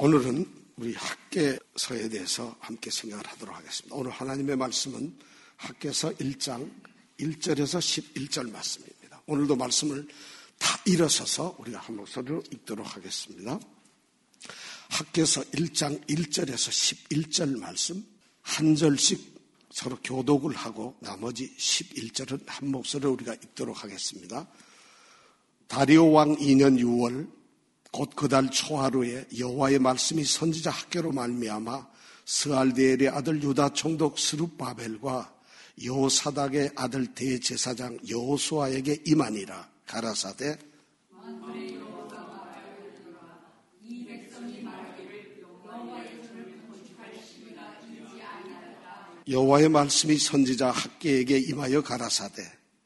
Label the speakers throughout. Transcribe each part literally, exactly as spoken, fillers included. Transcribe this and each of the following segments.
Speaker 1: 오늘은 우리 학개서에 대해서 함께 생각을 하도록 하겠습니다. 오늘 하나님의 말씀은 학개서 일 장 일 절에서 십일 절 말씀입니다. 오늘도 말씀을 다 일어서서 우리가 한 목소리로 읽도록 하겠습니다. 학개서 일 장 일 절에서 십일 절 말씀 한 절씩 서로 교독을 하고 나머지 십일 절은 한 목소리로 우리가 읽도록 하겠습니다. 다리오 왕 이 년 유월 곧 그달 초하루에 여호와의 말씀이 선지자 학개로 말미암아 스알디엘의 아들 유다 총독 스룹바벨과 여호사닥의 아들 대제사장 여호수아에게 임하니라. 가라사대 여호와의 말씀이 선지자 학개에게 임하여 가라사대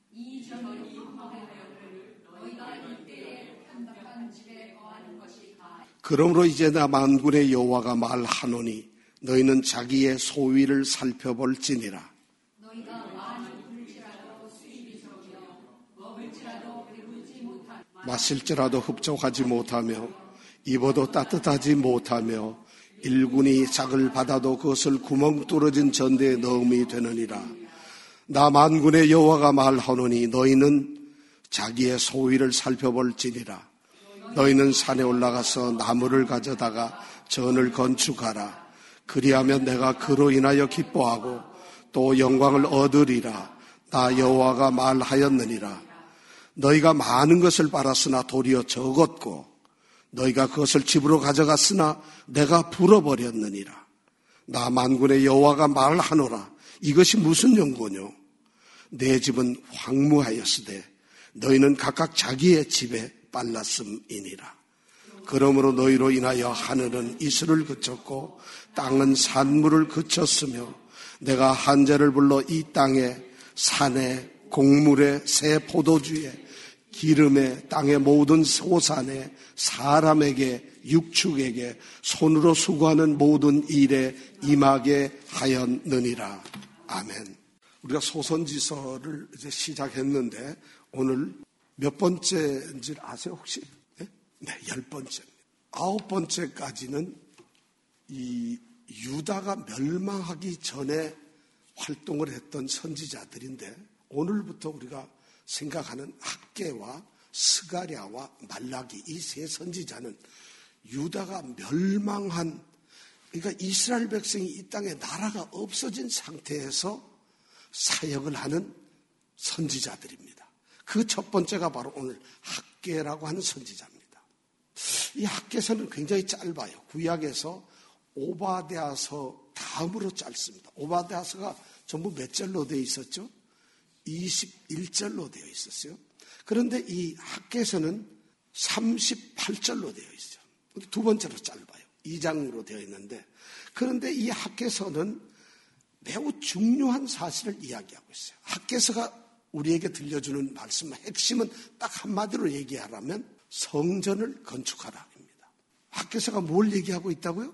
Speaker 1: 그러므로 이제 나 만군의 여호와가 말하노니 너희는 자기의 소위를 살펴볼지니라. 마실지라도 흡족하지 못하며 입어도 따뜻하지 못하며 일군이 짝을 받아도 그것을 구멍 뚫어진 전대에 넣음이 되느니라. 나 만군의 여호와가 말하노니 너희는 자기의 소위를 살펴볼지니라. 너희는 산에 올라가서 나무를 가져다가 전을 건축하라. 그리하면 내가 그로 인하여 기뻐하고 또 영광을 얻으리라. 나 여호와가 말하였느니라. 너희가 많은 것을 빨았으나 도리어 적었고 너희가 그것을 집으로 가져갔으나 내가 불어버렸느니라. 나 만군의 여호와가 말하노라. 이것이 무슨 연고뇨? 내 집은 황무하였으되 너희는 각각 자기의 집에 빨랐음이니라. 그러므로 너희로 인하여 하늘은 이슬을 그쳤고 땅은 산물을 그쳤으며 내가 한재를 불러 이 땅에 산에 곡물에 새 포도주에 기름에 땅의 모든 소산에 사람에게 육축에게 손으로 수고하는 모든 일에 임하게 하였느니라. 아멘. 우리가 소선지서를 이제 시작했는데 오늘 몇 번째인지 아세요 혹시? 네? 네, 열 번째입니다. 아홉 번째까지는 이 유다가 멸망하기 전에 활동을 했던 선지자들인데 오늘부터 우리가 생각하는 학개와 스가랴와 말라기 이 세 선지자는 유다가 멸망한 그러니까 이스라엘 백성이 이 땅에 나라가 없어진 상태에서 사역을 하는 선지자들입니다. 그 첫 번째가 바로 오늘 학개라고 하는 선지자입니다. 이 학개서는 굉장히 짧아요. 구약에서 오바댜서 다음으로 짧습니다. 오바댜서가 전부 몇 절로 되어 있었죠? 이십일 절로 되어 있었어요. 그런데 이 학개서는 삼십팔 절로 되어 있어요. 두 번째로 짧아요. 이 장으로 되어 있는데 그런데 이 학개서는 매우 중요한 사실을 이야기하고 있어요. 학개서가 우리에게 들려주는 말씀의 핵심은 딱 한마디로 얘기하라면 성전을 건축하라입니다. 학개서가 뭘 얘기하고 있다고요?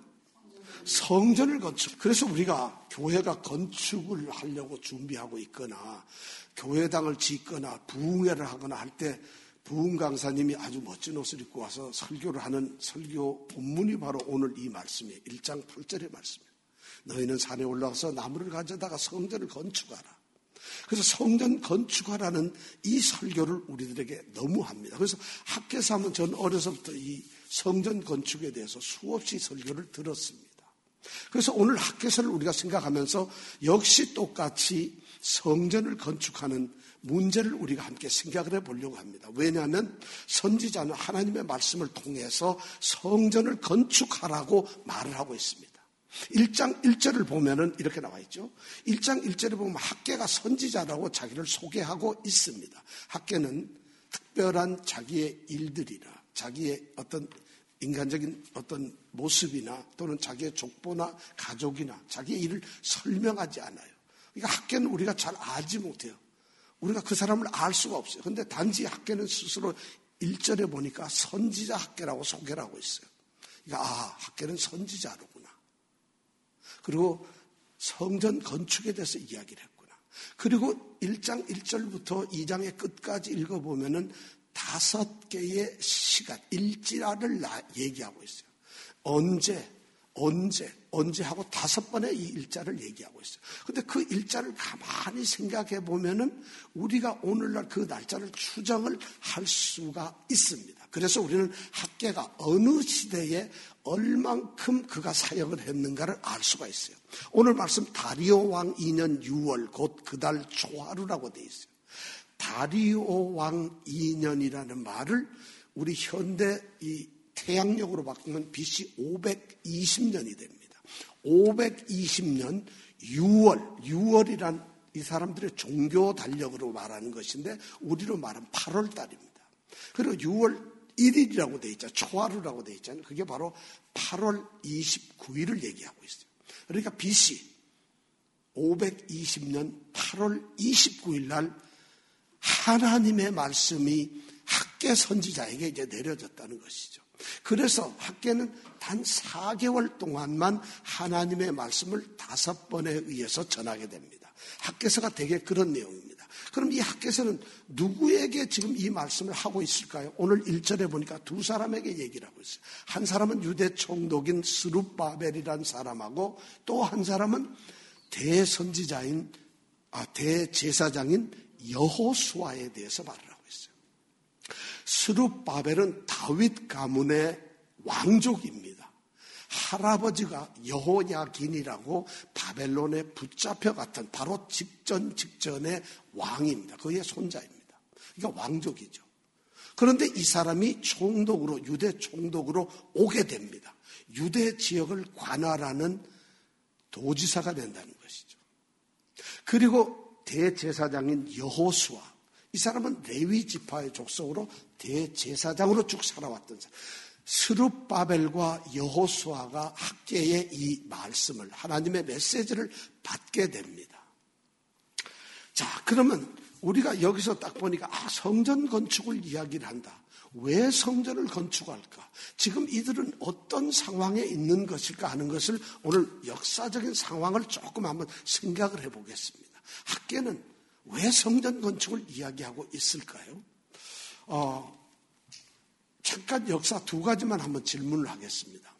Speaker 1: 성전을 건축. 그래서 우리가 교회가 건축을 하려고 준비하고 있거나 교회당을 짓거나 부흥회를 하거나 할 때 부흥 강사님이 아주 멋진 옷을 입고 와서 설교를 하는 설교 본문이 바로 오늘 이 말씀이에요. 일 장 팔 절의 말씀이에요. 너희는 산에 올라가서 나무를 가져다가 성전을 건축하라. 그래서 성전 건축하라는 이 설교를 우리들에게 너무 합니다. 그래서 학개서 하면 전 어려서부터 이 성전 건축에 대해서 수없이 설교를 들었습니다. 그래서 오늘 학개서를 우리가 생각하면서 역시 똑같이 성전을 건축하는 문제를 우리가 함께 생각을 해보려고 합니다. 왜냐하면 선지자는 하나님의 말씀을 통해서 성전을 건축하라고 말을 하고 있습니다. 일 장 일 절을 보면은 이렇게 나와 있죠. 일 장 일 절에 보면 학개가 선지자라고 자기를 소개하고 있습니다. 학개는 특별한 자기의 일들이나 자기의 어떤 인간적인 어떤 모습이나 또는 자기의 족보나 가족이나 자기의 일을 설명하지 않아요. 그러니까 학개는 우리가 잘 알지 못해요. 우리가 그 사람을 알 수가 없어요. 그런데 단지 학개는 스스로 일 절에 보니까 선지자 학개라고 소개를 하고 있어요. 그러니까 아, 학개는 선지자로구나. 그리고 성전 건축에 대해서 이야기를 했구나. 그리고 일 장 일 절부터 이 장의 끝까지 읽어보면은 다섯 개의 시간, 일지라를 얘기하고 있어요. 언제, 언제, 언제 하고 다섯 번의 이 일자를 얘기하고 있어요. 근데 그 일자를 가만히 생각해 보면은 우리가 오늘날 그 날짜를 추정을 할 수가 있습니다. 그래서 우리는 학계가 어느 시대에 얼만큼 그가 사역을 했는가를 알 수가 있어요. 오늘 말씀 다리오 왕 이 년 유월 곧 그 달 초하루라고 되어 있어요. 다리오 왕 이 년이라는 말을 우리 현대 이 태양력으로 바꾸면 비씨 오백이십 년이 됩니다. 오백이십 년 유월, 유월이란 이 사람들의 종교 달력으로 말하는 것인데 우리로 말하면 팔월 달입니다. 그리고 유월 일 일이라고 되어 있죠. 초하루라고 되어 있잖아요. 그게 바로 팔월 이십구일을 얘기하고 있어요. 그러니까 비씨 오백이십 년 팔월 이십구일 날 하나님의 말씀이 학계 선지자에게 이제 내려졌다는 것이죠. 그래서 학계는 단 사 개월 동안만 하나님의 말씀을 다섯 번에 의해서 전하게 됩니다. 학계서가 대개 그런 내용입니다. 그럼 이 학계서는 누구에게 지금 이 말씀을 하고 있을까요? 오늘 일 절에 보니까 두 사람에게 얘기를 하고 있어요. 한 사람은 유대 총독인 스룹바벨이라는 사람하고 또 한 사람은 대선지자인, 아, 대제사장인 여호수아에 대해서 말을 하고 있어요. 스룹바벨은 다윗 가문의 왕족입니다. 할아버지가 여호야긴이라고 바벨론에 붙잡혀갔던 바로 직전 직전의 왕입니다. 그의 손자입니다. 그러니까 왕족이죠. 그런데 이 사람이 총독으로, 유대 총독으로 오게 됩니다. 유대 지역을 관할하는 도지사가 된다는 것이죠. 그리고 대제사장인 여호수아, 이 사람은 레위 지파의 족속으로 대제사장으로 쭉 살아왔던 사람. 스룹바벨과 여호수아가 학계의 이 말씀을, 하나님의 메시지를 받게 됩니다. 자, 그러면 우리가 여기서 딱 보니까 아, 성전 건축을 이야기를 한다. 왜 성전을 건축할까? 지금 이들은 어떤 상황에 있는 것일까 하는 것을 오늘 역사적인 상황을 조금 한번 생각을 해보겠습니다. 학계는 왜 성전 건축을 이야기하고 있을까요? 어, 잠깐 역사 두 가지만 한번 질문을 하겠습니다.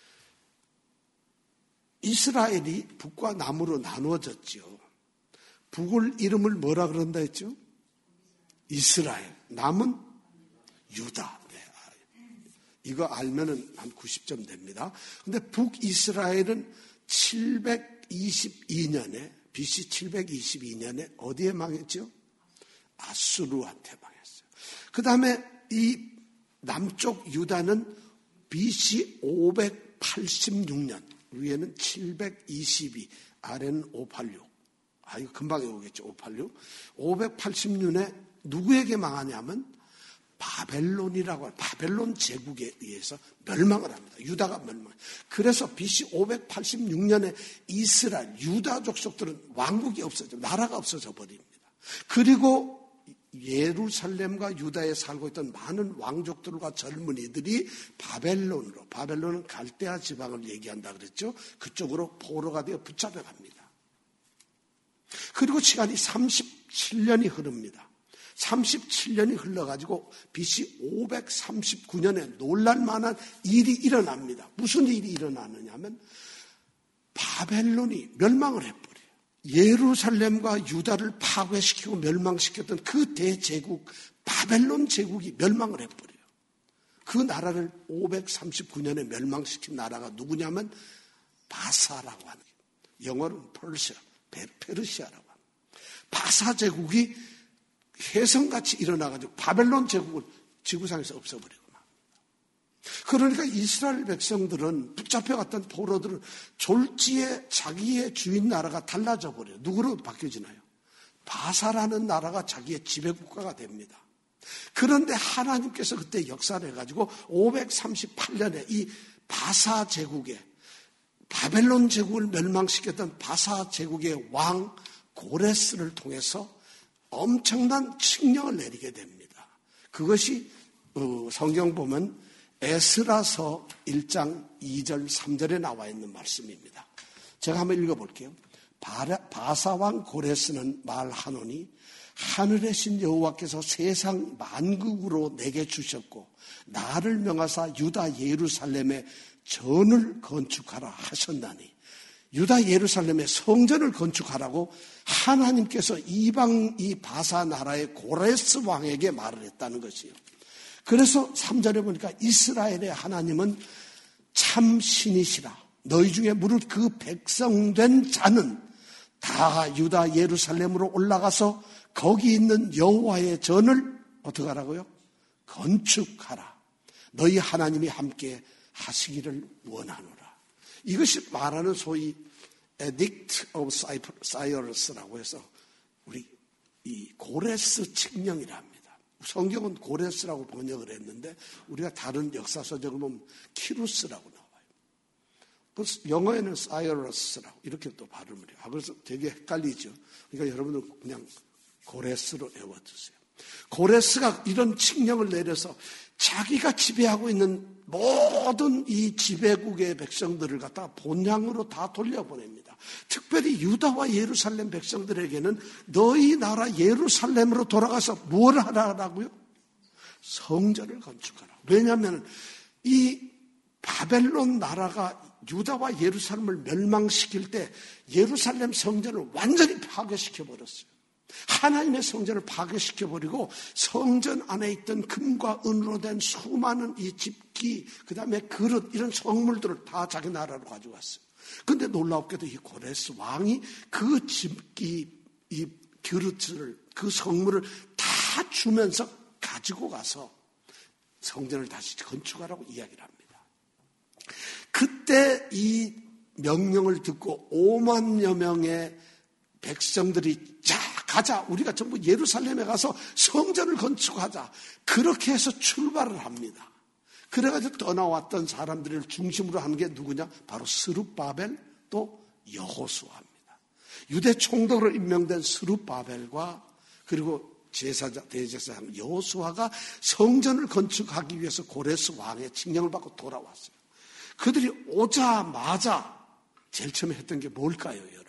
Speaker 1: 이스라엘이 북과 남으로 나누어졌죠. 북을 이름을 뭐라 그런다 했죠? 이스라엘. 남은 유다. 네. 이거 알면은 한 구십 점 됩니다. 근데 북이스라엘은 칠백이십이 년에, 비씨 칠백이십이 년에 어디에 망했죠? 아수르한테 망했어요. 그 다음에 이 남쪽 유다는 비씨 오백팔십육 년, 위에는 칠백이십이, 아래는 오백팔십육. 아, 이거 금방 외우겠죠, 오백팔십육. 오백팔십육 년에 누구에게 망하냐면 바벨론이라고, 바벨론 제국에 의해서 멸망을 합니다. 유다가 멸망. 그래서 비씨 오백팔십육 년에 이스라엘, 유다 족속들은 왕국이 없어져, 나라가 없어져 버립니다. 그리고 예루살렘과 유다에 살고 있던 많은 왕족들과 젊은이들이 바벨론으로, 바벨론은 갈대아 지방을 얘기한다 그랬죠. 그쪽으로 포로가 되어 붙잡혀갑니다. 그리고 시간이 삼십칠 년이 흐릅니다. 삼십칠 년이 흘러가지고 비씨 오백삼십구 년에 놀랄만한 일이 일어납니다. 무슨 일이 일어나느냐면 바벨론이 멸망을 해버려요. 예루살렘과 유다를 파괴시키고 멸망시켰던 그 대제국 바벨론 제국이 멸망을 해버려요. 그 나라를 오백삼십구 년에 멸망시킨 나라가 누구냐면 바사라고 하는 거예요. 영어로는 퍼시아, 페르시아라고 합니다. 바사 제국이 혜성같이 일어나가지고 바벨론 제국을 지구상에서 없애버리고 막. 그러니까 이스라엘 백성들은, 붙잡혀갔던 포로들은 졸지에 자기의 주인 나라가 달라져 버려요. 누구로 바뀌어지나요? 바사라는 나라가 자기의 지배국가가 됩니다. 그런데 하나님께서 그때 역사를 해가지고 오백삼십팔 년에 이 바사 제국에, 바벨론 제국을 멸망시켰던 바사 제국의 왕 고레스를 통해서 엄청난 칙령을 내리게 됩니다. 그것이 성경 보면 에스라서 일 장 이 절 삼 절에 나와 있는 말씀입니다. 제가 한번 읽어볼게요. 바사왕 고레스는 말하노니 하늘의 신 여호와께서 세상 만국으로 내게 주셨고 나를 명하사 유다 예루살렘에 전을 건축하라 하셨나니, 유다 예루살렘에 성전을 건축하라고 하나님께서 이방 이 바사 나라의 고레스 왕에게 말을 했다는 것이요. 그래서 삼 절에 보니까 이스라엘의 하나님은 참 신이시라. 너희 중에 무릇 그 백성된 자는 다 유다 예루살렘으로 올라가서 거기 있는 여호와의 전을 어떻게 하라고요? 건축하라. 너희 하나님이 함께 하시기를 원하노라. 이것이 말하는 소위 Edict of Cyrus라고 해서 우리 이 고레스 칙령이라 합니다. 성경은 고레스라고 번역을 했는데 우리가 다른 역사서적을 보면 키루스라고 나와요. 그래서 영어에는 사이러스라고 이렇게 또 발음을 해요. 그래서 되게 헷갈리죠. 그러니까 여러분은 그냥 고레스로 외워두세요. 고레스가 이런 칙령을 내려서 자기가 지배하고 있는 모든 이 지배국의 백성들을 갖다가 본향으로 다 돌려보냅니다. 특별히 유다와 예루살렘 백성들에게는 너희 나라 예루살렘으로 돌아가서 뭘 하라고요? 성전을 건축하라. 왜냐하면 이 바벨론 나라가 유다와 예루살렘을 멸망시킬 때 예루살렘 성전을 완전히 파괴시켜버렸어요. 하나님의 성전을 파괴시켜버리고 성전 안에 있던 금과 은으로 된 수많은 이 집기, 그 다음에 그릇, 이런 성물들을 다 자기 나라로 가져왔어요. 그런데 놀랍게도 이 고레스 왕이 그 집기, 이 그릇을, 그 성물을 다 주면서 가지고 가서 성전을 다시 건축하라고 이야기를 합니다. 그때 이 명령을 듣고 오만여 명의 백성들이 자 가자, 우리가 전부 예루살렘에 가서 성전을 건축하자, 그렇게 해서 출발을 합니다. 그래가지고 떠나왔던 사람들을 중심으로 하는 게 누구냐? 바로 스룹바벨 또 여호수아입니다. 유대 총독으로 임명된 스룹바벨과 그리고 제사자 대제사장 여호수아가 성전을 건축하기 위해서 고레스 왕의 칙령을 받고 돌아왔어요. 그들이 오자마자 제일 처음에 했던 게 뭘까요, 여러분?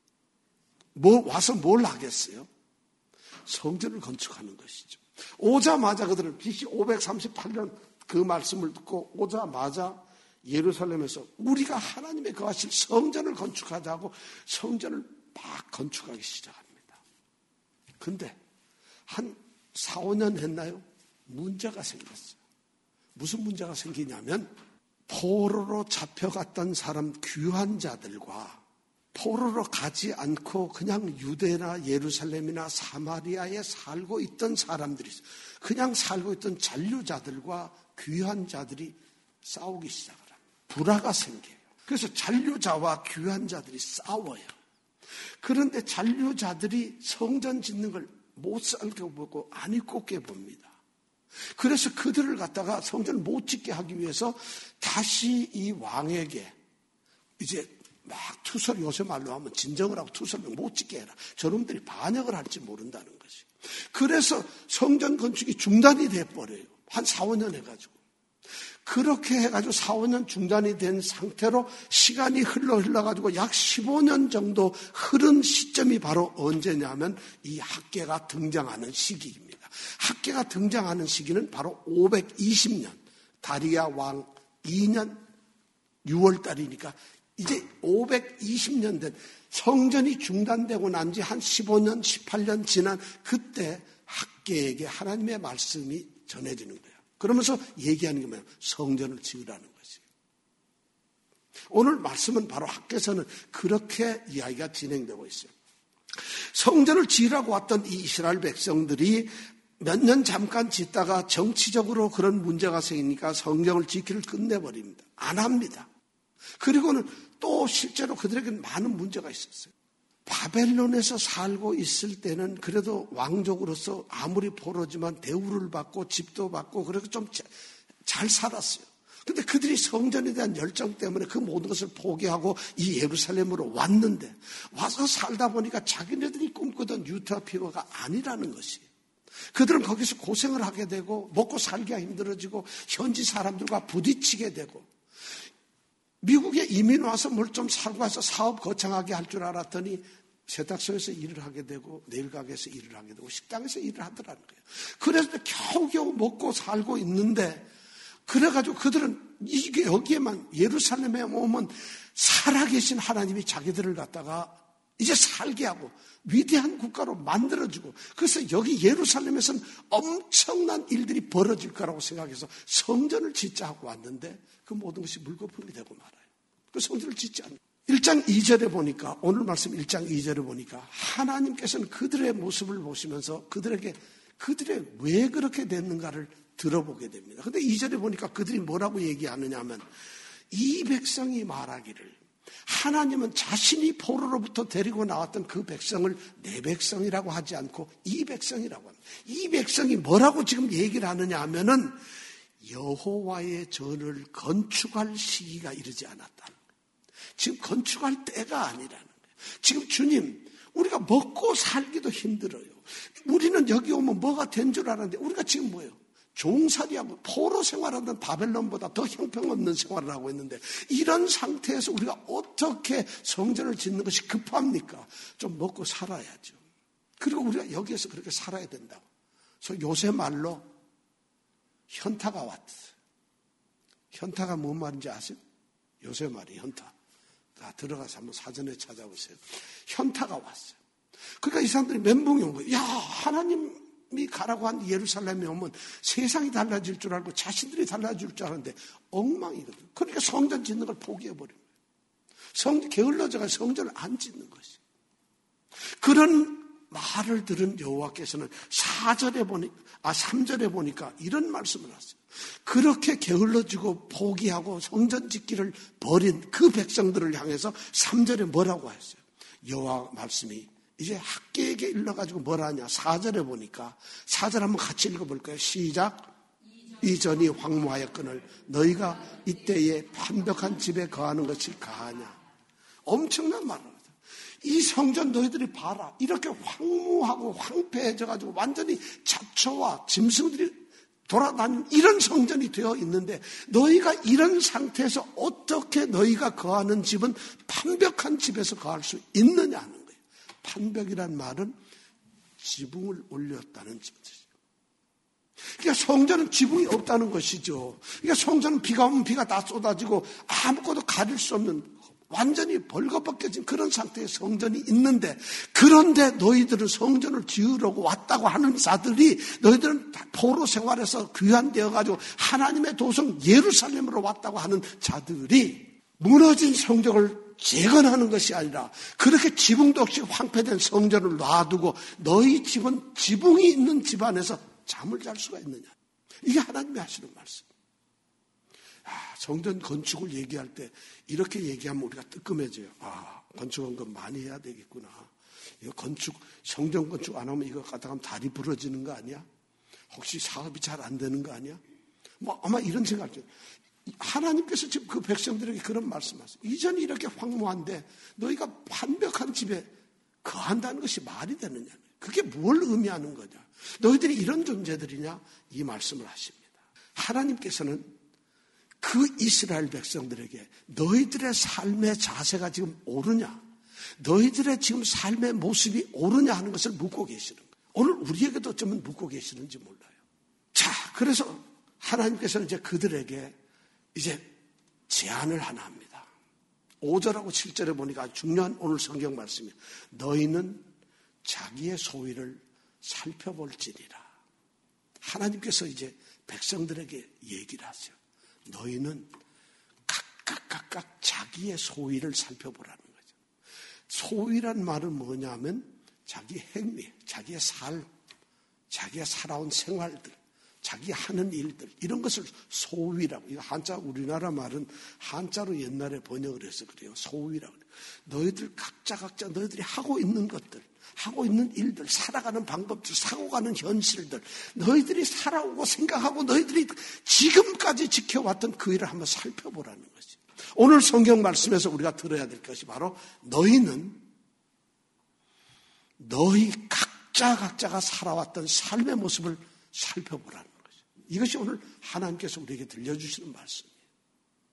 Speaker 1: 뭐 와서 뭘 하겠어요? 성전을 건축하는 것이죠. 오자마자 그들은 비씨 오백삼십팔 년 그 말씀을 듣고 오자마자 예루살렘에서 우리가 하나님의 거하실 성전을 건축하자고 성전을 막 건축하기 시작합니다. 근데 한 사, 오 년 했나요? 문제가 생겼어요. 무슨 문제가 생기냐면 포로로 잡혀갔던 사람 귀환 자들과 포로로 가지 않고 그냥 유대나 예루살렘이나 사마리아에 살고 있던 사람들이, 그냥 살고 있던 잔류자들과 귀환자들이 싸우기 시작을 합니다. 불화가 생겨요. 그래서 잔류자와 귀환자들이 싸워요. 그런데 잔류자들이 성전 짓는 걸 못 살게 보고 안 꼽게 봅니다. 그래서 그들을 갖다가 성전을 못 짓게 하기 위해서 다시 이 왕에게 이제 막 투설, 요새 말로 하면 진정을 하고 투설을 못 짓게 해라. 저놈들이 반역을 할지 모른다는 것이. 그래서 성전 건축이 중단이 돼버려요. 한 사, 오 년 해가지고. 그렇게 해가지고 사, 오 년 중단이 된 상태로 시간이 흘러 흘러가지고 약 십오 년 정도 흐른 시점이 바로 언제냐면 이 학개가 등장하는 시기입니다. 학개가 등장하는 시기는 바로 오백이십 년, 다리야 왕 이 년 유월 달이니까 이제 오백이십 년 된, 성전이 중단되고 난 지 한 십오 년, 십팔 년 지난 그때 학개에게 하나님의 말씀이 전해지는 거예요. 그러면서 얘기하는 게 뭐예요? 성전을 지으라는 거지. 오늘 말씀은 바로 학개서는 그렇게 이야기가 진행되고 있어요. 성전을 지으라고 왔던 이 이스라엘 백성들이 몇 년 잠깐 짓다가 정치적으로 그런 문제가 생기니까 성경을 지키를 끝내버립니다. 안 합니다. 그리고는 또 실제로 그들에게는 많은 문제가 있었어요. 바벨론에서 살고 있을 때는 그래도 왕족으로서 아무리 포로지만 대우를 받고 집도 받고 그래서 좀 잘 살았어요. 근데 그들이 성전에 대한 열정 때문에 그 모든 것을 포기하고 이 예루살렘으로 왔는데 와서 살다 보니까 자기네들이 꿈꾸던 유토피아가 아니라는 것이. 그들은 거기서 고생을 하게 되고 먹고 살기가 힘들어지고 현지 사람들과 부딪히게 되고 미국에 이민 와서 뭘 좀 살고 와서 사업 거창하게 할 줄 알았더니 세탁소에서 일을 하게 되고 내일 가게에서 일을 하게 되고 식당에서 일을 하더라는 거예요. 그래서 겨우겨우 먹고 살고 있는데 그래가지고 그들은 이게 여기에만 예루살렘에 오면 살아계신 하나님이 자기들을 갖다가 이제 살게 하고 위대한 국가로 만들어주고 그래서 여기 예루살렘에서는 엄청난 일들이 벌어질 거라고 생각해서 성전을 짓자 하고 왔는데 그 모든 것이 물거품이 되고 말아요. 그 성전을 짓지 않는 일 장 이 절에 보니까 오늘 말씀 일 장 이 절에 보니까 하나님께서는 그들의 모습을 보시면서 그들에게 그들의 왜 그렇게 됐는가를 들어보게 됩니다. 그런데 이 절에 보니까 그들이 뭐라고 얘기하느냐 하면 이 백성이 말하기를 하나님은 자신이 포로로부터 데리고 나왔던 그 백성을 내 백성이라고 하지 않고 이 백성이라고 합니다. 이 백성이 뭐라고 지금 얘기를 하느냐 하면은 여호와의 전을 건축할 시기가 이르지 않았다. 지금 건축할 때가 아니라는 거예요. 지금 주님, 우리가 먹고 살기도 힘들어요. 우리는 여기 오면 뭐가 된 줄 알았는데 우리가 지금 뭐예요? 종살이하고 포로 생활하던 바벨론보다 더 형편없는 생활을 하고 있는데 이런 상태에서 우리가 어떻게 성전을 짓는 것이 급합니까? 좀 먹고 살아야죠. 그리고 우리가 여기에서 그렇게 살아야 된다고. 그래서 요새 말로 현타가 왔어요. 현타가 뭔 말인지 아세요? 요새 말이 현타. 다 들어가서 한번 사전에 찾아보세요. 현타가 왔어요. 그러니까 이 사람들이 멘붕이 온 거예요. 야, 하나님이 가라고 한 예루살렘에 오면 세상이 달라질 줄 알고 자신들이 달라질 줄 알았는데 엉망이거든요. 그러니까 성전 짓는 걸 포기해버린 거예요. 성, 게을러져가 성전을 안 짓는 것이. 그런 말을 들은 여호와께서는 사 절에 보니, 아, 삼 절에 보니까 이런 말씀을 하세요. 그렇게 게을러지고 포기하고 성전 짓기를 버린 그 백성들을 향해서 삼 절에 뭐라고 했어요? 여호와 말씀이 이제 학계에게 일러가지고 뭐라 하냐? 사 절에 보니까 사 절 한번 같이 읽어볼까요? 시작. 이전이 황무하였거늘 너희가 이때에 완벽한 집에 거하는 것이 가하냐? 엄청난 말을 하죠. 이 성전 너희들이 봐라. 이렇게 황무하고 황폐해져가지고 완전히 잡초와 짐승들이 돌아다니는 이런 성전이 되어 있는데 너희가 이런 상태에서 어떻게 너희가 거하는 집은 판벽한 집에서 거할 수 있느냐 하는 거예요. 판벽이란 말은 지붕을 올렸다는 뜻이죠. 그러니까 성전은 지붕이 없다는 것이죠. 그러니까 성전은 비가 오면 비가 다 쏟아지고 아무것도 가릴 수 없는 완전히 벌거벗겨진 그런 상태의 성전이 있는데 그런데 너희들은 성전을 지으려고 왔다고 하는 자들이 너희들은 포로 생활에서 귀환되어가지고 하나님의 도성 예루살렘으로 왔다고 하는 자들이 무너진 성전을 재건하는 것이 아니라 그렇게 지붕도 없이 황폐된 성전을 놔두고 너희 집은 지붕이 있는 집안에서 잠을 잘 수가 있느냐. 이게 하나님이 하시는 말씀. 아, 성전 건축을 얘기할 때 이렇게 얘기하면 우리가 뜨끔해져요. 아, 건축한 건 많이 해야 되겠구나. 이거 건축, 성전 건축 안 하면 이거 갖다가 하면 다리 부러지는 거 아니야? 혹시 사업이 잘 안 되는 거 아니야? 뭐 아마 이런 생각을 해요. 하나님께서 지금 그 백성들에게 그런 말씀하세요. 이전이 이렇게 황무한데 너희가 완벽한 집에 거한다는 것이 말이 되느냐? 그게 뭘 의미하는 거냐? 너희들이 이런 존재들이냐? 이 말씀을 하십니다. 하나님께서는 그 이스라엘 백성들에게 너희들의 삶의 자세가 지금 옳으냐? 너희들의 지금 삶의 모습이 옳으냐 하는 것을 묻고 계시는 거예요. 오늘 우리에게도 어쩌면 묻고 계시는지 몰라요. 자, 그래서 하나님께서는 이제 그들에게 이제 제안을 하나 합니다. 오 절하고 칠 절에 보니까 아주 중요한 오늘 성경 말씀이에요. 너희는 자기의 소위를 살펴볼지니라. 하나님께서 이제 백성들에게 얘기를 하세요. 너희는 각각 각각 자기의 소위를 살펴보라는 거죠. 소위란 말은 뭐냐면 자기 행위, 자기의 삶, 자기가 살아온 생활들, 자기 하는 일들 이런 것을 소위라고. 이거 한자 우리나라 말은 한자로 옛날에 번역을 해서 그래요. 소위라고. 너희들 각자 각자 너희들이 하고 있는 것들, 하고 있는 일들, 살아가는 방법들, 사고가는 현실들, 너희들이 살아오고 생각하고 너희들이 지금까지 지켜왔던 그 일을 한번 살펴보라는 거지. 오늘 성경 말씀에서 우리가 들어야 될 것이 바로 너희는 너희 각자 각자가 살아왔던 삶의 모습을 살펴보라는 거죠. 이것이 오늘 하나님께서 우리에게 들려주시는 말씀이에요.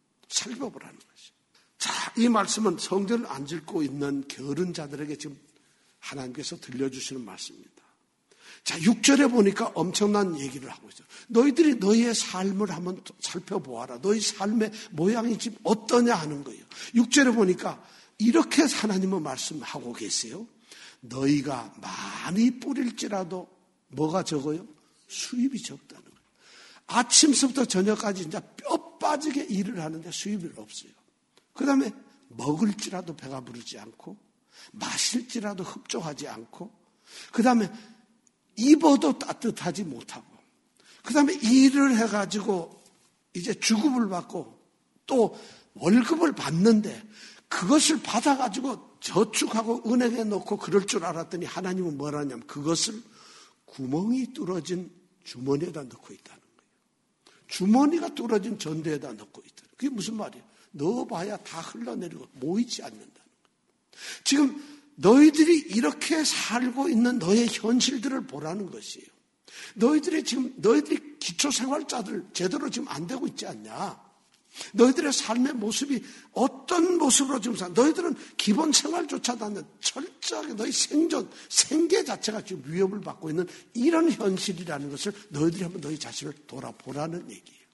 Speaker 1: 살펴보라는 거죠. 자, 이 말씀은 성전을 안 짓고 있는 게으른 자들에게 지금 하나님께서 들려주시는 말씀입니다. 자, 육 절에 보니까 엄청난 얘기를 하고 있어요. 너희들이 너희의 삶을 한번 살펴보아라. 너희 삶의 모양이 지금 어떠냐 하는 거예요. 육 절에 보니까 이렇게 하나님은 말씀하고 계세요. 너희가 많이 뿌릴지라도 뭐가 적어요? 수입이 적다는 거예요. 아침서부터 저녁까지 이제 뼈 빠지게 일을 하는데 수입이 없어요. 그 다음에 먹을지라도 배가 부르지 않고 마실지라도 흡족하지 않고 그 다음에 입어도 따뜻하지 못하고 그 다음에 일을 해가지고 이제 주급을 받고 또 월급을 받는데 그것을 받아가지고 저축하고 은행에 넣고 그럴 줄 알았더니 하나님은 뭐라냐면 그것을 구멍이 뚫어진 주머니에다 넣고 있다는 거예요. 주머니가 뚫어진 전대에다 넣고 있다는 거예요. 그게 무슨 말이에요? 넣어봐야 다 흘러내리고 모이지 않는다는 거예요. 지금 너희들이 이렇게 살고 있는 너의 현실들을 보라는 것이에요. 너희들이 지금 너희들이 기초생활자들 제대로 지금 안 되고 있지 않냐? 너희들의 삶의 모습이 어떤 모습으로 지금 살? 너희들은 기본 생활조차도 않는 철저하게 너희 생존, 생계 자체가 지금 위협을 받고 있는 이런 현실이라는 것을 너희들이 한번 너희 자신을 돌아보라는 얘기예요.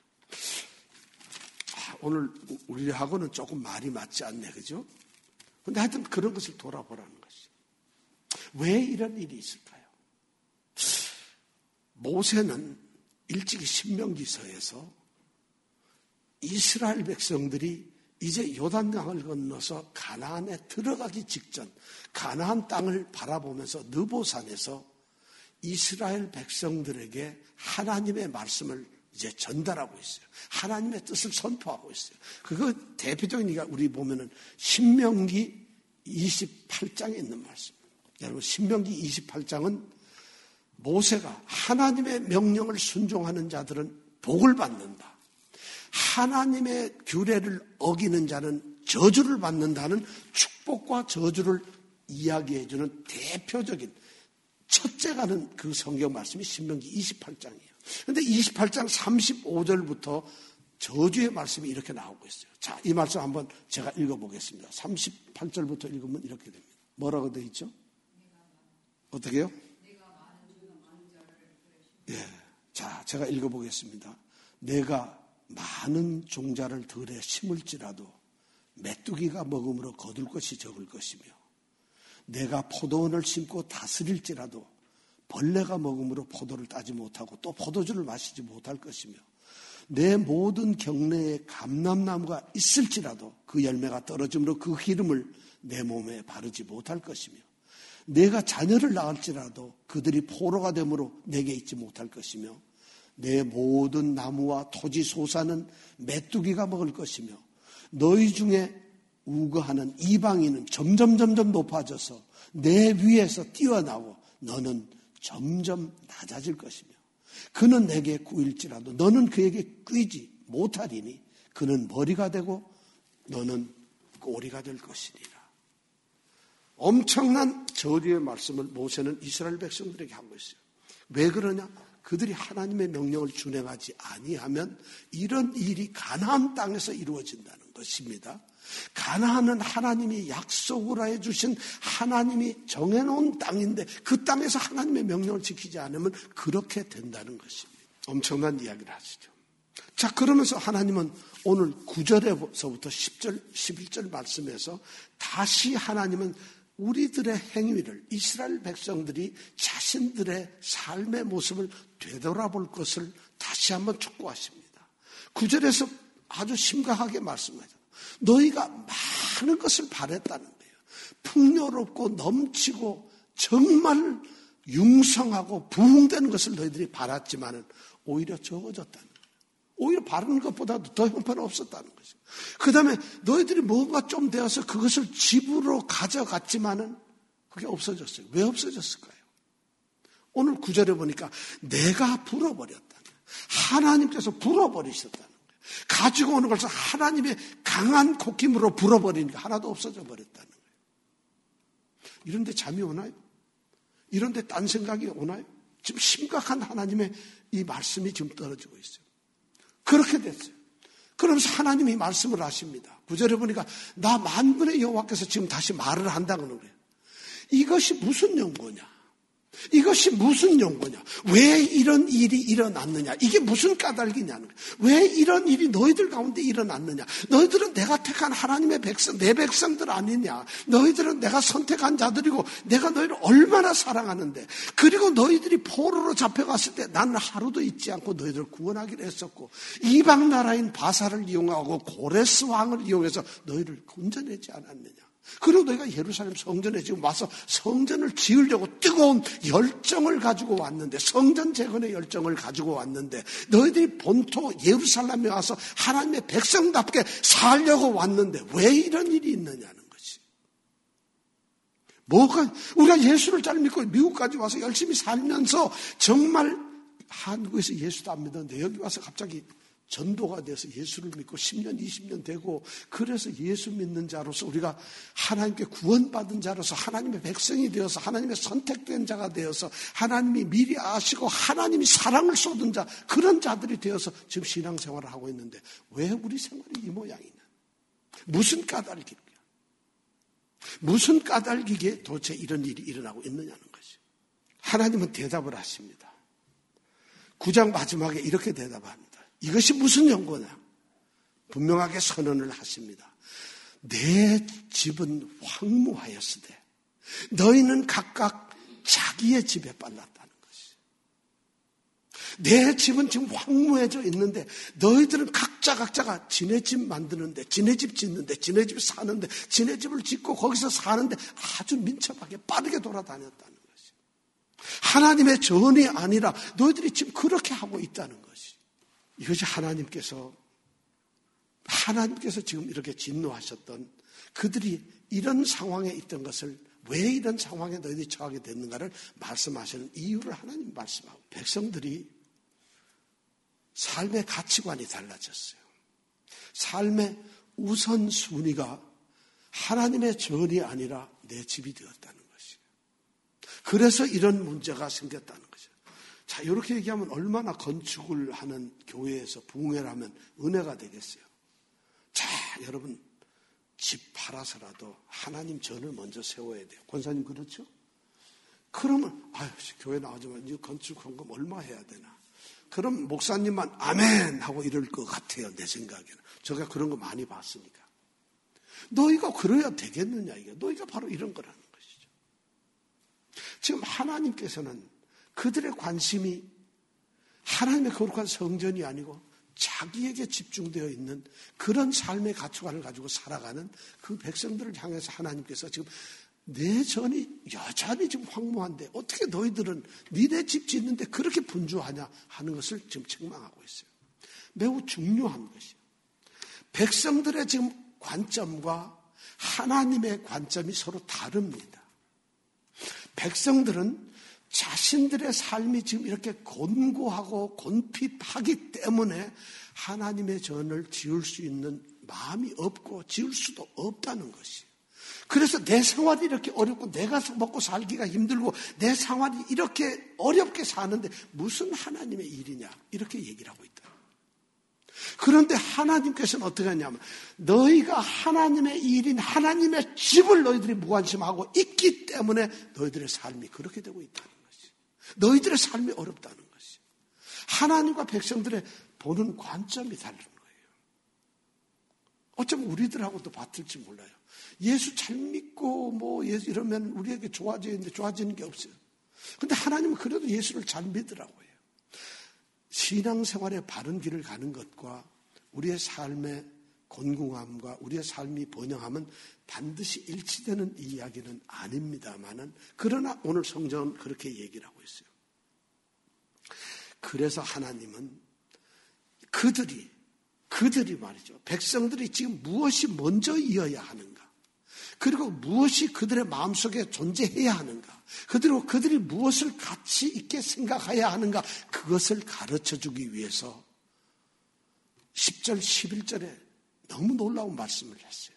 Speaker 1: 아, 오늘 우리하고는 조금 말이 맞지 않네, 그죠? 근데 하여튼 그런 것을 돌아보라는 것이죠. 왜 이런 일이 있을까요? 모세는 일찍이 신명기서에서 이스라엘 백성들이 이제 요단강을 건너서 가나안에 들어가기 직전 가나안 땅을 바라보면서 느보산에서 이스라엘 백성들에게 하나님의 말씀을 이제 전달하고 있어요. 하나님의 뜻을 선포하고 있어요. 그거 대표적인 얘기가 우리 보면은 신명기 이십팔 장에 있는 말씀입니다. 여러분 신명기 이십팔 장은 모세가 하나님의 명령을 순종하는 자들은 복을 받는다. 하나님의 규례를 어기는 자는 저주를 받는다는 축복과 저주를 이야기해주는 대표적인 첫째가는 그 성경 말씀이 신명기 이십팔 장이에요. 그런데 이십팔 장 삼십오 절부터 저주의 말씀이 이렇게 나오고 있어요. 자, 이 말씀 한번 제가 읽어보겠습니다. 삼십팔 절부터 읽으면 이렇게 됩니다. 뭐라고 되어 있죠? 어떻게 해요? 예. 자, 제가 읽어보겠습니다. 내가 많은 종자를 들에 심을지라도 메뚜기가 먹음으로 거둘 것이 적을 것이며 내가 포도원을 심고 다스릴지라도 벌레가 먹음으로 포도를 따지 못하고 또 포도주를 마시지 못할 것이며 내 모든 경내에 감람나무가 있을지라도 그 열매가 떨어짐으로 그 기름을 내 몸에 바르지 못할 것이며 내가 자녀를 낳을지라도 그들이 포로가 되므로 내게 있지 못할 것이며 내 모든 나무와 토지 소사는 메뚜기가 먹을 것이며 너희 중에 우거하는 이방인은 점점 점점 높아져서 내 위에서 뛰어나고 너는 점점 낮아질 것이며 그는 내게 꾸일지라도 너는 그에게 뀌지 못하리니 그는 머리가 되고 너는 꼬리가 될 것이니라. 엄청난 저주의 말씀을 모세는 이스라엘 백성들에게 하고 있어요. 왜 그러냐? 그들이 하나님의 명령을 준행하지 아니하면 이런 일이 가나안 땅에서 이루어진다는 것입니다. 가나안은 하나님이 약속으로 해주신 하나님이 정해놓은 땅인데 그 땅에서 하나님의 명령을 지키지 않으면 그렇게 된다는 것입니다. 엄청난 이야기를 하시죠. 자, 그러면서 하나님은 오늘 구 절에서부터 십 절, 십일 절 말씀에서 다시 하나님은 우리들의 행위를 이스라엘 백성들이 자신들의 삶의 모습을 되돌아볼 것을 다시 한번 촉구하십니다. 구 절에서 아주 심각하게 말씀하죠. 너희가 많은 것을 바랬다는 거예요. 풍요롭고 넘치고 정말 융성하고 부흥되는 것을 너희들이 바랐지만은 오히려 적어졌다는 거예요. 오히려 바르는 것보다도 더 형편없었다는 거죠. 그 다음에 너희들이 뭔가 좀 되어서 그것을 집으로 가져갔지만은 그게 없어졌어요. 왜 없어졌을까요? 오늘 구절에 보니까 내가 불어버렸다는 거예요. 하나님께서 불어버리셨다는 거예요. 가지고 오는 것을 하나님의 강한 콧김으로 불어버리니까 하나도 없어져 버렸다는 거예요. 이런데 잠이 오나요? 이런데 딴 생각이 오나요? 지금 심각한 하나님의 이 말씀이 지금 떨어지고 있어요. 그렇게 됐어요. 그러면서 하나님이 말씀을 하십니다. 구절에 보니까 나 만군의 여호와께서 지금 다시 말을 한다는 거예요. 이것이 무슨 연고냐? 이것이 무슨 연고냐? 왜 이런 일이 일어났느냐? 이게 무슨 까닭이냐는 거야. 왜 이런 일이 너희들 가운데 일어났느냐? 너희들은 내가 택한 하나님의 백성, 내 백성들 아니냐? 너희들은 내가 선택한 자들이고 내가 너희를 얼마나 사랑하는데, 그리고 너희들이 포로로 잡혀갔을 때 나는 하루도 잊지 않고 너희들을 구원하기로 했었고, 이방 나라인 바사를 이용하고 고레스 왕을 이용해서 너희를 건져내지 않았느냐? 그리고 너희가 예루살렘 성전에 지금 와서 성전을 지으려고 뜨거운 열정을 가지고 왔는데, 성전 재건의 열정을 가지고 왔는데, 너희들이 본토 예루살렘에 와서 하나님의 백성답게 살려고 왔는데 왜 이런 일이 있느냐는 것이. 뭐가, 우리가 예수를 잘 믿고 미국까지 와서 열심히 살면서 정말 한국에서 예수도 안 믿었는데 여기 와서 갑자기 전도가 돼서 예수를 믿고 십 년, 이십 년 되고, 그래서 예수 믿는 자로서 우리가 하나님께 구원받은 자로서 하나님의 백성이 되어서 하나님의 선택된 자가 되어서 하나님이 미리 아시고 하나님이 사랑을 쏟은 자, 그런 자들이 되어서 지금 신앙생활을 하고 있는데 왜 우리 생활이 이 모양이냐? 무슨 까닭일까? 무슨 까닭이기에 도대체 이런 일이 일어나고 있느냐는 것이. 하나님은 대답을 하십니다. 구 장 마지막에 이렇게 대답합니다. 이것이 무슨 연고냐? 분명하게 선언을 하십니다. 내 집은 황무하였으되 너희는 각각 자기의 집에 빨랐다는 것이. 내 집은 지금 황무해져 있는데 너희들은 각자 각자가 지네 집 만드는데, 지네 집 짓는데, 지네 집 사는데, 지네 집을 짓고 거기서 사는데 아주 민첩하게 빠르게 돌아다녔다는 것이. 하나님의 전이 아니라 너희들이 지금 그렇게 하고 있다는 것이. 이것이 하나님께서 하나님께서 지금 이렇게 진노하셨던, 그들이 이런 상황에 있던 것을, 왜 이런 상황에 너희들이 처하게 됐는가를 말씀하시는 이유를 하나님 말씀하고, 백성들이 삶의 가치관이 달라졌어요. 삶의 우선순위가 하나님의 전이 아니라 내 집이 되었다는 것이에요. 그래서 이런 문제가 생겼다는 것이에요. 자, 이렇게 얘기하면 얼마나 건축을 하는 교회에서 부흥회를 하면 은혜가 되겠어요. 자, 여러분, 집 팔아서라도 하나님 전을 먼저 세워야 돼요. 권사님 그렇죠? 그러면 아유, 교회 나오지만 이 건축 헌금 얼마 해야 되나? 그럼 목사님만 아멘 하고 이럴 것 같아요. 내 생각에는. 제가 그런 거 많이 봤으니까. 너희가 그래야 되겠느냐, 이게. 너희가 바로 이런 거라는 것이죠. 지금 하나님께서는 그들의 관심이 하나님의 거룩한 성전이 아니고 자기에게 집중되어 있는 그런 삶의 가치관을 가지고 살아가는 그 백성들을 향해서 하나님께서 지금 내 전이 여전히 지금 황무한데 어떻게 너희들은 니네 집 짓는데 그렇게 분주하냐 하는 것을 지금 책망하고 있어요. 매우 중요한 것이에요. 백성들의 지금 관점과 하나님의 관점이 서로 다릅니다. 백성들은 자신들의 삶이 지금 이렇게 곤고하고 곤핍하기 때문에 하나님의 전을 지을 수 있는 마음이 없고 지을 수도 없다는 것이에요. 그래서 내 생활이 이렇게 어렵고 내가 먹고 살기가 힘들고 내 생활이 이렇게 어렵게 사는데 무슨 하나님의 일이냐, 이렇게 얘기를 하고 있다. 그런데 하나님께서는 어떻게 하냐면 너희가 하나님의 일인 하나님의 집을 너희들이 무관심하고 있기 때문에 너희들의 삶이 그렇게 되고 있다는 것이. 너희들의 삶이 어렵다는 것이. 하나님과 백성들의 보는 관점이 다른 거예요. 어쩌면 우리들하고도 같을지 몰라요. 예수 잘 믿고 뭐 예수 이러면 우리에게 좋아지는데 좋아지는 게 없어요. 그런데 하나님은 그래도 예수를 잘 믿으라고 해요. 신앙생활의 바른 길을 가는 것과 우리의 삶의 곤궁함과 우리의 삶이 번영함은 반드시 일치되는 이야기는 아닙니다만은, 그러나 오늘 성경은 그렇게 얘기를 하고 있어요. 그래서 하나님은 그들이 그들이 말이죠. 백성들이 지금 무엇이 먼저 이어야 하는가? 그리고 무엇이 그들의 마음속에 존재해야 하는가? 그리고 그들이 무엇을 가치 있게 생각해야 하는가? 그것을 가르쳐주기 위해서 십 절, 십일 절에 너무 놀라운 말씀을 했어요.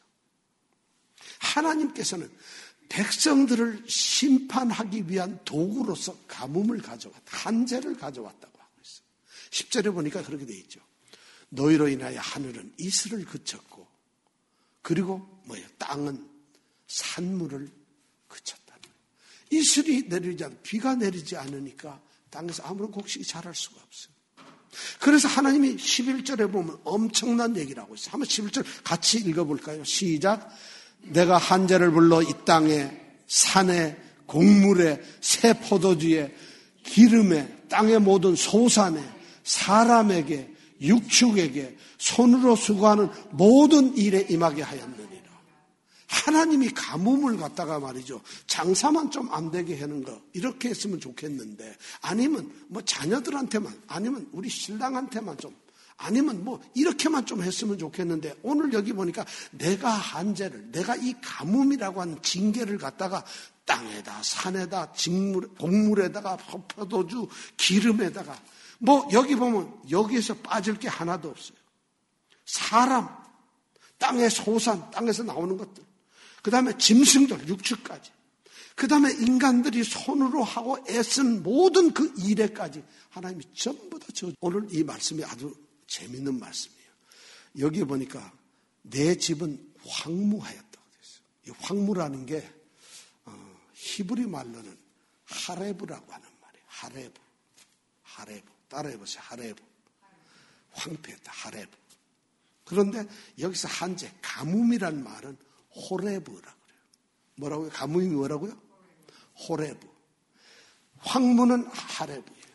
Speaker 1: 하나님께서는 백성들을 심판하기 위한 도구로서 가뭄을 가져왔다. 한재를 가져왔다고 하고 있어요. 십 절에 보니까 그렇게 돼 있죠. 너희로 인하여 하늘은 이슬을 그쳤고, 그리고 뭐예요? 땅은 산물을 그쳤다. 이슬이 내리지 않, 비가 내리지 않으니까 땅에서 아무런 곡식이 자랄 수가 없어요. 그래서 하나님이 십일 절에 보면 엄청난 얘기를 하고 있어요. 한번 십일 절 같이 읽어볼까요? 시작. 내가 한재를 불러 이 땅에 산에 곡물에 새 포도주에 기름에 땅의 모든 소산에 사람에게 육축에게 손으로 수고하는 모든 일에 임하게 하였느니라. 하나님이 가뭄을 갖다가 말이죠. 장사만 좀 안 되게 하는 거 이렇게 했으면 좋겠는데 아니면 뭐 자녀들한테만 아니면 우리 신랑한테만 좀 아니면 뭐 이렇게만 좀 했으면 좋겠는데 오늘 여기 보니까 내가 한재를 내가 이 가뭄이라고 하는 징계를 갖다가 땅에다 산에다 직물, 곡물에다가 포도주 기름에다가 뭐 여기 보면 여기에서 빠질 게 하나도 없어요. 사람, 땅의 소산, 땅에서 나오는 것들, 그 다음에 짐승들, 육축까지, 그 다음에 인간들이 손으로 하고 애쓴 모든 그 일에까지 하나님이 전부 다 저. 오늘 이 말씀이 아주 재밌는 말씀이에요. 여기 보니까 내 집은 황무하였다고 되어 있어요. 이 황무라는 게 어, 히브리 말로는 하레브라고 하는 말이에요. 하레브, 하레브. 따라해보세요. 하레브. 황폐했다. 하레브. 그런데 여기서 한재, 가뭄이란 말은 호레브라고 그래요. 뭐라고요? 가뭄이 뭐라고요? 호레브. 황무는 하레브예요.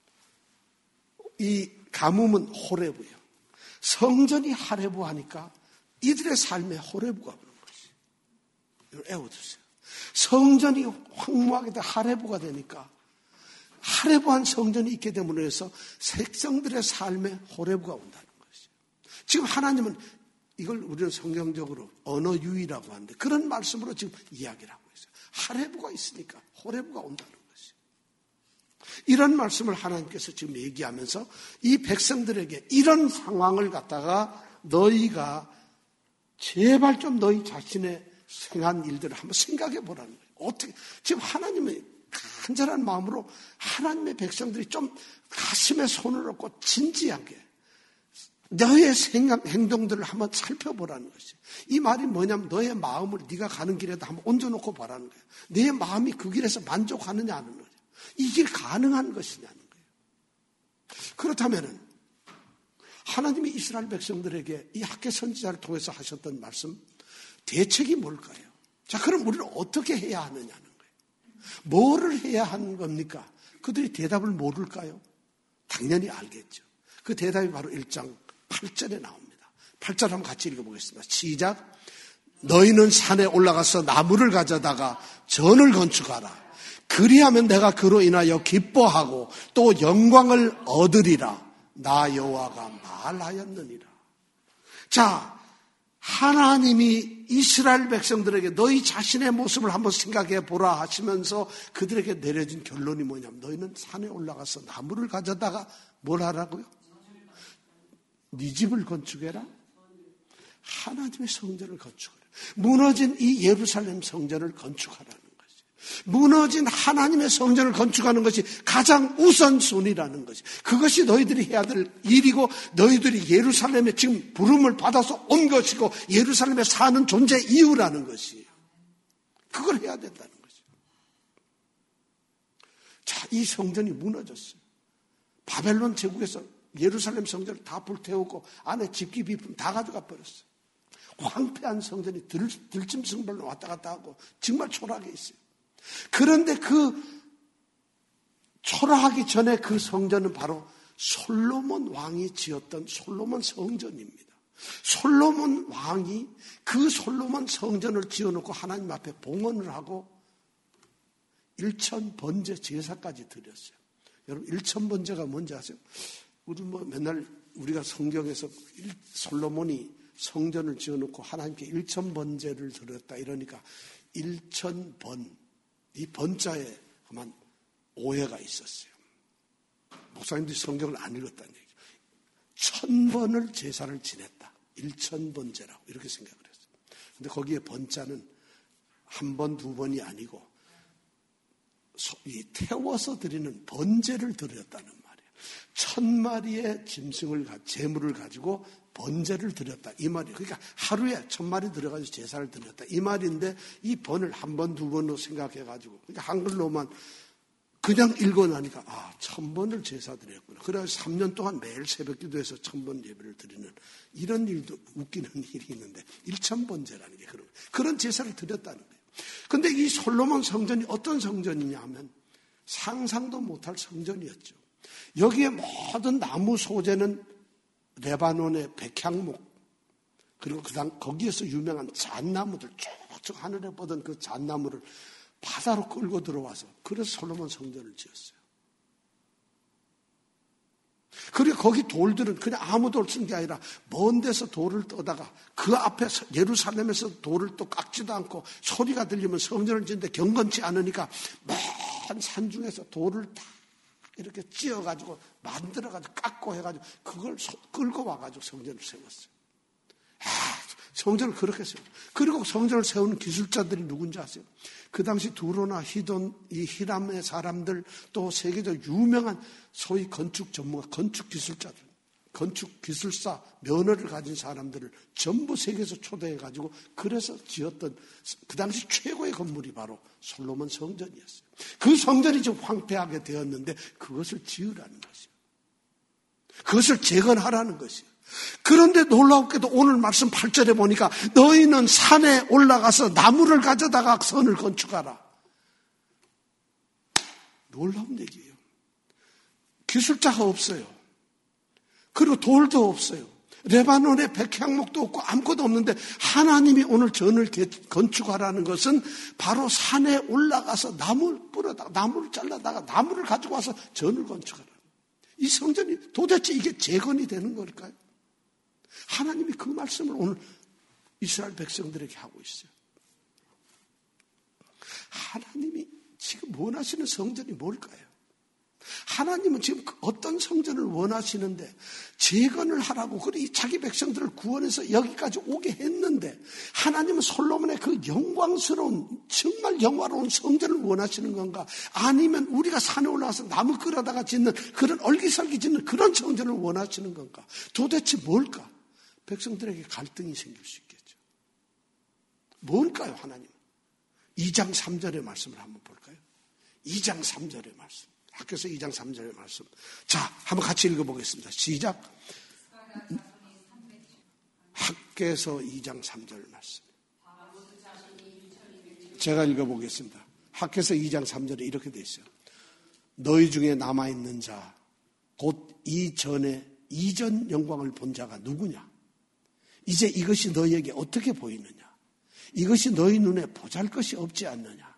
Speaker 1: 이 가뭄은 호레브예요. 성전이 하레브 하니까 이들의 삶에 호레브가 오는 것이에요. 이걸 애워두세요. 성전이 황무하게 돼 하레브가 되니까 하레브한 성전이 있게 됨으로 해서 백성들의 삶에 호레브가 온다는 것이죠. 지금 하나님은 이걸 우리는 성경적으로 언어유의라고 하는데 그런 말씀으로 지금 이야기를 하고 있어요. 하레브가 있으니까 호레브가 온다는 것이죠. 이런 말씀을 하나님께서 지금 얘기하면서 이 백성들에게 이런 상황을 갖다가 너희가 제발 좀 너희 자신의 생한 일들을 한번 생각해 보라는 거예요. 어떻게 지금 하나님의 간절한 마음으로 하나님의 백성들이 좀 가슴에 손을 얹고 진지하게 너의 생각, 행동들을 한번 살펴보라는 것이에요. 이 말이 뭐냐면 너의 마음을 네가 가는 길에다 한번 얹어놓고 보라는 거예요. 내 마음이 그 길에서 만족하느냐 하는 거예요. 이 길 가능한 것이냐는 거예요. 그렇다면 하나님이 이스라엘 백성들에게 이 학개 선지자를 통해서 하셨던 말씀 대책이 뭘까요? 자, 그럼 우리는 어떻게 해야 하느냐는 거예요. 뭐를 해야 하는 겁니까? 그들이 대답을 모를까요? 당연히 알겠죠. 그 대답이 바로 일 장 팔 절에 나옵니다. 팔 절 한번 같이 읽어보겠습니다. 시작. 너희는 산에 올라가서 나무를 가져다가 전을 건축하라. 그리하면 내가 그로 인하여 기뻐하고 또 영광을 얻으리라. 나 여호와가 말하였느니라. 자, 하나님이 이스라엘 백성들에게 너희 자신의 모습을 한번 생각해 보라 하시면서 그들에게 내려진 결론이 뭐냐면 너희는 산에 올라가서 나무를 가져다가 뭘 하라고요? 네 집을 건축해라. 하나님의 성전을 건축하라. 무너진 이 예루살렘 성전을 건축하라는 것이. 무너진 하나님의 성전을 건축하는 것이 가장 우선순위라는 것이. 그것이 너희들이 해야 될 일이고 너희들이 예루살렘에 지금 부름을 받아서 온 것이고 예루살렘에 사는 존재 이유라는 것이에요. 그걸 해야 된다는 것이죠. 자, 이 성전이 무너졌어요. 바벨론 제국에서 예루살렘 성전을 다 불태우고 안에 집기 비품 다 가져가 버렸어요. 황폐한 성전이 들, 들짐승별로 왔다 갔다 하고 정말 초라하게 있어요. 그런데 그 초라하기 전에 그 성전은 바로 솔로몬 왕이 지었던 솔로몬 성전입니다. 솔로몬 왕이 그 솔로몬 성전을 지어놓고 하나님 앞에 봉헌을 하고 일천 번제 제사까지 드렸어요. 여러분 일천 번제가 뭔지 아세요? 우리 뭐 맨날 우리가 성경에서 솔로몬이 성전을 지어놓고 하나님께 일천 번제를 드렸다 이러니까 일천 번, 이 번자에 그만 오해가 있었어요. 목사님들이 성경을 안 읽었다는 얘기죠. 천 번을 제사를 지냈다. 일천 번제라고 이렇게 생각을 했어요. 근데 거기에 번자는 한 번, 두 번이 아니고 이 태워서 드리는 번제를 드렸다는 말이에요. 천 마리의 짐승을, 제물을 가지고 번제를 드렸다. 이 말이, 그러니까 하루에 천 마리 들어가지고 제사를 드렸다. 이 말인데 이 번을 한 번, 두 번으로 생각해가지고, 그러니까 한글로만 그냥 읽어나니까, 아, 천 번을 제사 드렸구나. 그래서 삼 년 동안 매일 새벽 기도해서 천 번 예배를 드리는 이런 일도 웃기는 일이 있는데, 일천 번제라는 게 그런, 그런 제사를 드렸다는 거예요. 근데 이 솔로몬 성전이 어떤 성전이냐 하면 상상도 못할 성전이었죠. 여기에 모든 나무 소재는 레바논의 백향목, 그리고 그다음 거기에서 유명한 잣나무들, 쭉쭉 하늘에 뻗은 그 잣나무를 바다로 끌고 들어와서, 그래서 솔로몬 성전을 지었어요. 그리고 거기 돌들은 그냥 아무 돌 쓴 게 아니라 먼 데서 돌을 떠다가 그 앞에 예루살렘에서 돌을 또 깎지도 않고 소리가 들리면 성전을 짓는데 경건치 않으니까 먼 산중에서 돌을 다 이렇게 찧어가지고 만들어가지고 깎고 해가지고 그걸 끌고 와가지고 성전을 세웠어요. 아, 성전을 그렇게 세웠어요. 그리고 성전을 세우는 기술자들이 누군지 아세요? 그 당시 두로나 히돈, 이 히람의 사람들, 또 세계적 유명한 소위 건축 전문가, 건축 기술자들, 건축 기술사 면허를 가진 사람들을 전부 세계에서 초대해가지고 그래서 지었던 그 당시 최고의 건물이 바로 솔로몬 성전이었어요. 그 성전이 지금 황폐하게 되었는데 그것을 지으라는 것이요. 그것을 재건하라는 것이요. 그런데 놀랍게도 오늘 말씀 팔 절에 보니까 너희는 산에 올라가서 나무를 가져다가 선을 건축하라. 놀라운 얘기예요. 기술자가 없어요. 그리고 돌도 없어요. 레바논에 백향목도 없고 아무것도 없는데 하나님이 오늘 전을 건축하라는 것은 바로 산에 올라가서 나무를 뿌려다가 나무를 잘라다가 나무를 가지고 와서 전을 건축하라. 이 성전이 도대체 이게 재건이 되는 걸까요? 하나님이 그 말씀을 오늘 이스라엘 백성들에게 하고 있어요. 하나님이 지금 원하시는 성전이 뭘까요? 하나님은 지금 어떤 성전을 원하시는데 재건을 하라고 그래 자기 백성들을 구원해서 여기까지 오게 했는데 하나님은 솔로몬의 그 영광스러운 정말 영화로운 성전을 원하시는 건가? 아니면 우리가 산에 올라가서 나무 끌어다가 짓는 그런 얼기설기 짓는 그런 성전을 원하시는 건가? 도대체 뭘까? 백성들에게 갈등이 생길 수 있겠죠. 뭘까요, 하나님? 이 장 삼 절의 말씀을 한번 볼까요? 이 장 삼 절의 말씀. 학교에서 이 장 삼 절의 말씀. 자, 한번 같이 읽어보겠습니다. 시작. 학교에서 이 장 삼 절 말씀. 제가 읽어보겠습니다. 학교에서 이 장 삼 절에 이렇게 되어 있어요. 너희 중에 남아있는 자, 곧 이전에 이전 영광을 본 자가 누구냐? 이제 이것이 너희에게 어떻게 보이느냐? 이것이 너희 눈에 보잘것이 없지 않느냐?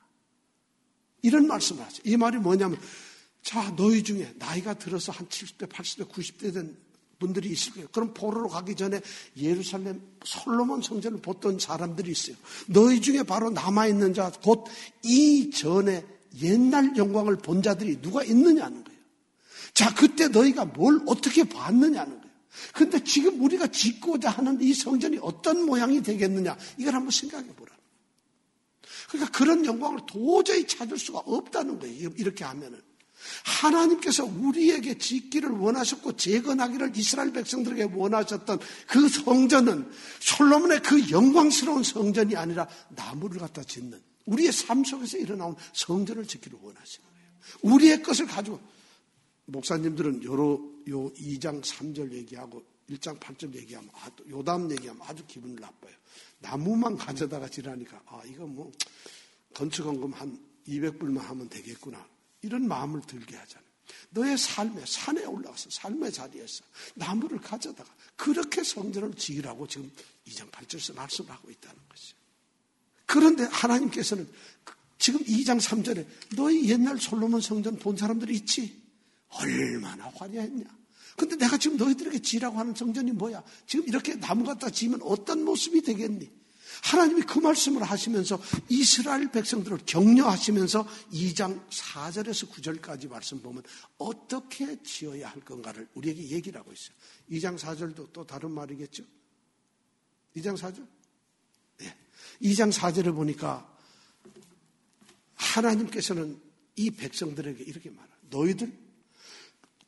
Speaker 1: 이런 말씀을 하죠. 이 말이 뭐냐면 자, 너희 중에 나이가 들어서 한 칠십 대, 팔십 대, 구십 대 된 분들이 있을 거예요. 그럼 보러로 가기 전에 예루살렘 솔로몬 성전을 보던 사람들이 있어요. 너희 중에 바로 남아있는 자, 곧 이전에 옛날 영광을 본 자들이 누가 있느냐는 거예요. 자, 그때 너희가 뭘 어떻게 봤느냐는 거예요. 근데 지금 우리가 짓고자 하는 이 성전이 어떤 모양이 되겠느냐, 이걸 한번 생각해 보라. 그러니까 그런 영광을 도저히 찾을 수가 없다는 거예요. 이렇게 하면은. 하나님께서 우리에게 짓기를 원하셨고 재건하기를 이스라엘 백성들에게 원하셨던 그 성전은 솔로몬의 그 영광스러운 성전이 아니라 나무를 갖다 짓는 우리의 삶 속에서 일어나온 성전을 짓기를 원하시는 거예요. 우리의 것을 가지고 목사님들은 여러 요 이 장 삼 절 얘기하고 일 장 팔 절 얘기하면 아주 요담 얘기하면 아주 기분이 나빠요. 나무만 가져다가 지라니까 아 이거 뭐 건축원금 한 이백 불만 하면 되겠구나. 이런 마음을 들게 하잖아요. 너의 삶에 산에 올라가서 삶의 자리에서 나무를 가져다가 그렇게 성전을 지으라고 지금 이 장 팔 절에서 말씀하고 있다는 것이죠. 그런데 하나님께서는 지금 이 장 삼 절에 너희 옛날 솔로몬 성전 본 사람들이 있지? 얼마나 화려했냐. 근데 내가 지금 너희들에게 지라고 하는 성전이 뭐야? 지금 이렇게 나무 갖다 지으면 어떤 모습이 되겠니? 하나님이 그 말씀을 하시면서 이스라엘 백성들을 격려하시면서 이 장 사 절에서 구 절까지 말씀 보면 어떻게 지어야 할 건가를 우리에게 얘기를 하고 있어요. 이 장 사 절도 또 다른 말이겠죠? 이 장 사 절? 네. 이 장 사 절에 보니까 하나님께서는 이 백성들에게 이렇게 말해요. 너희들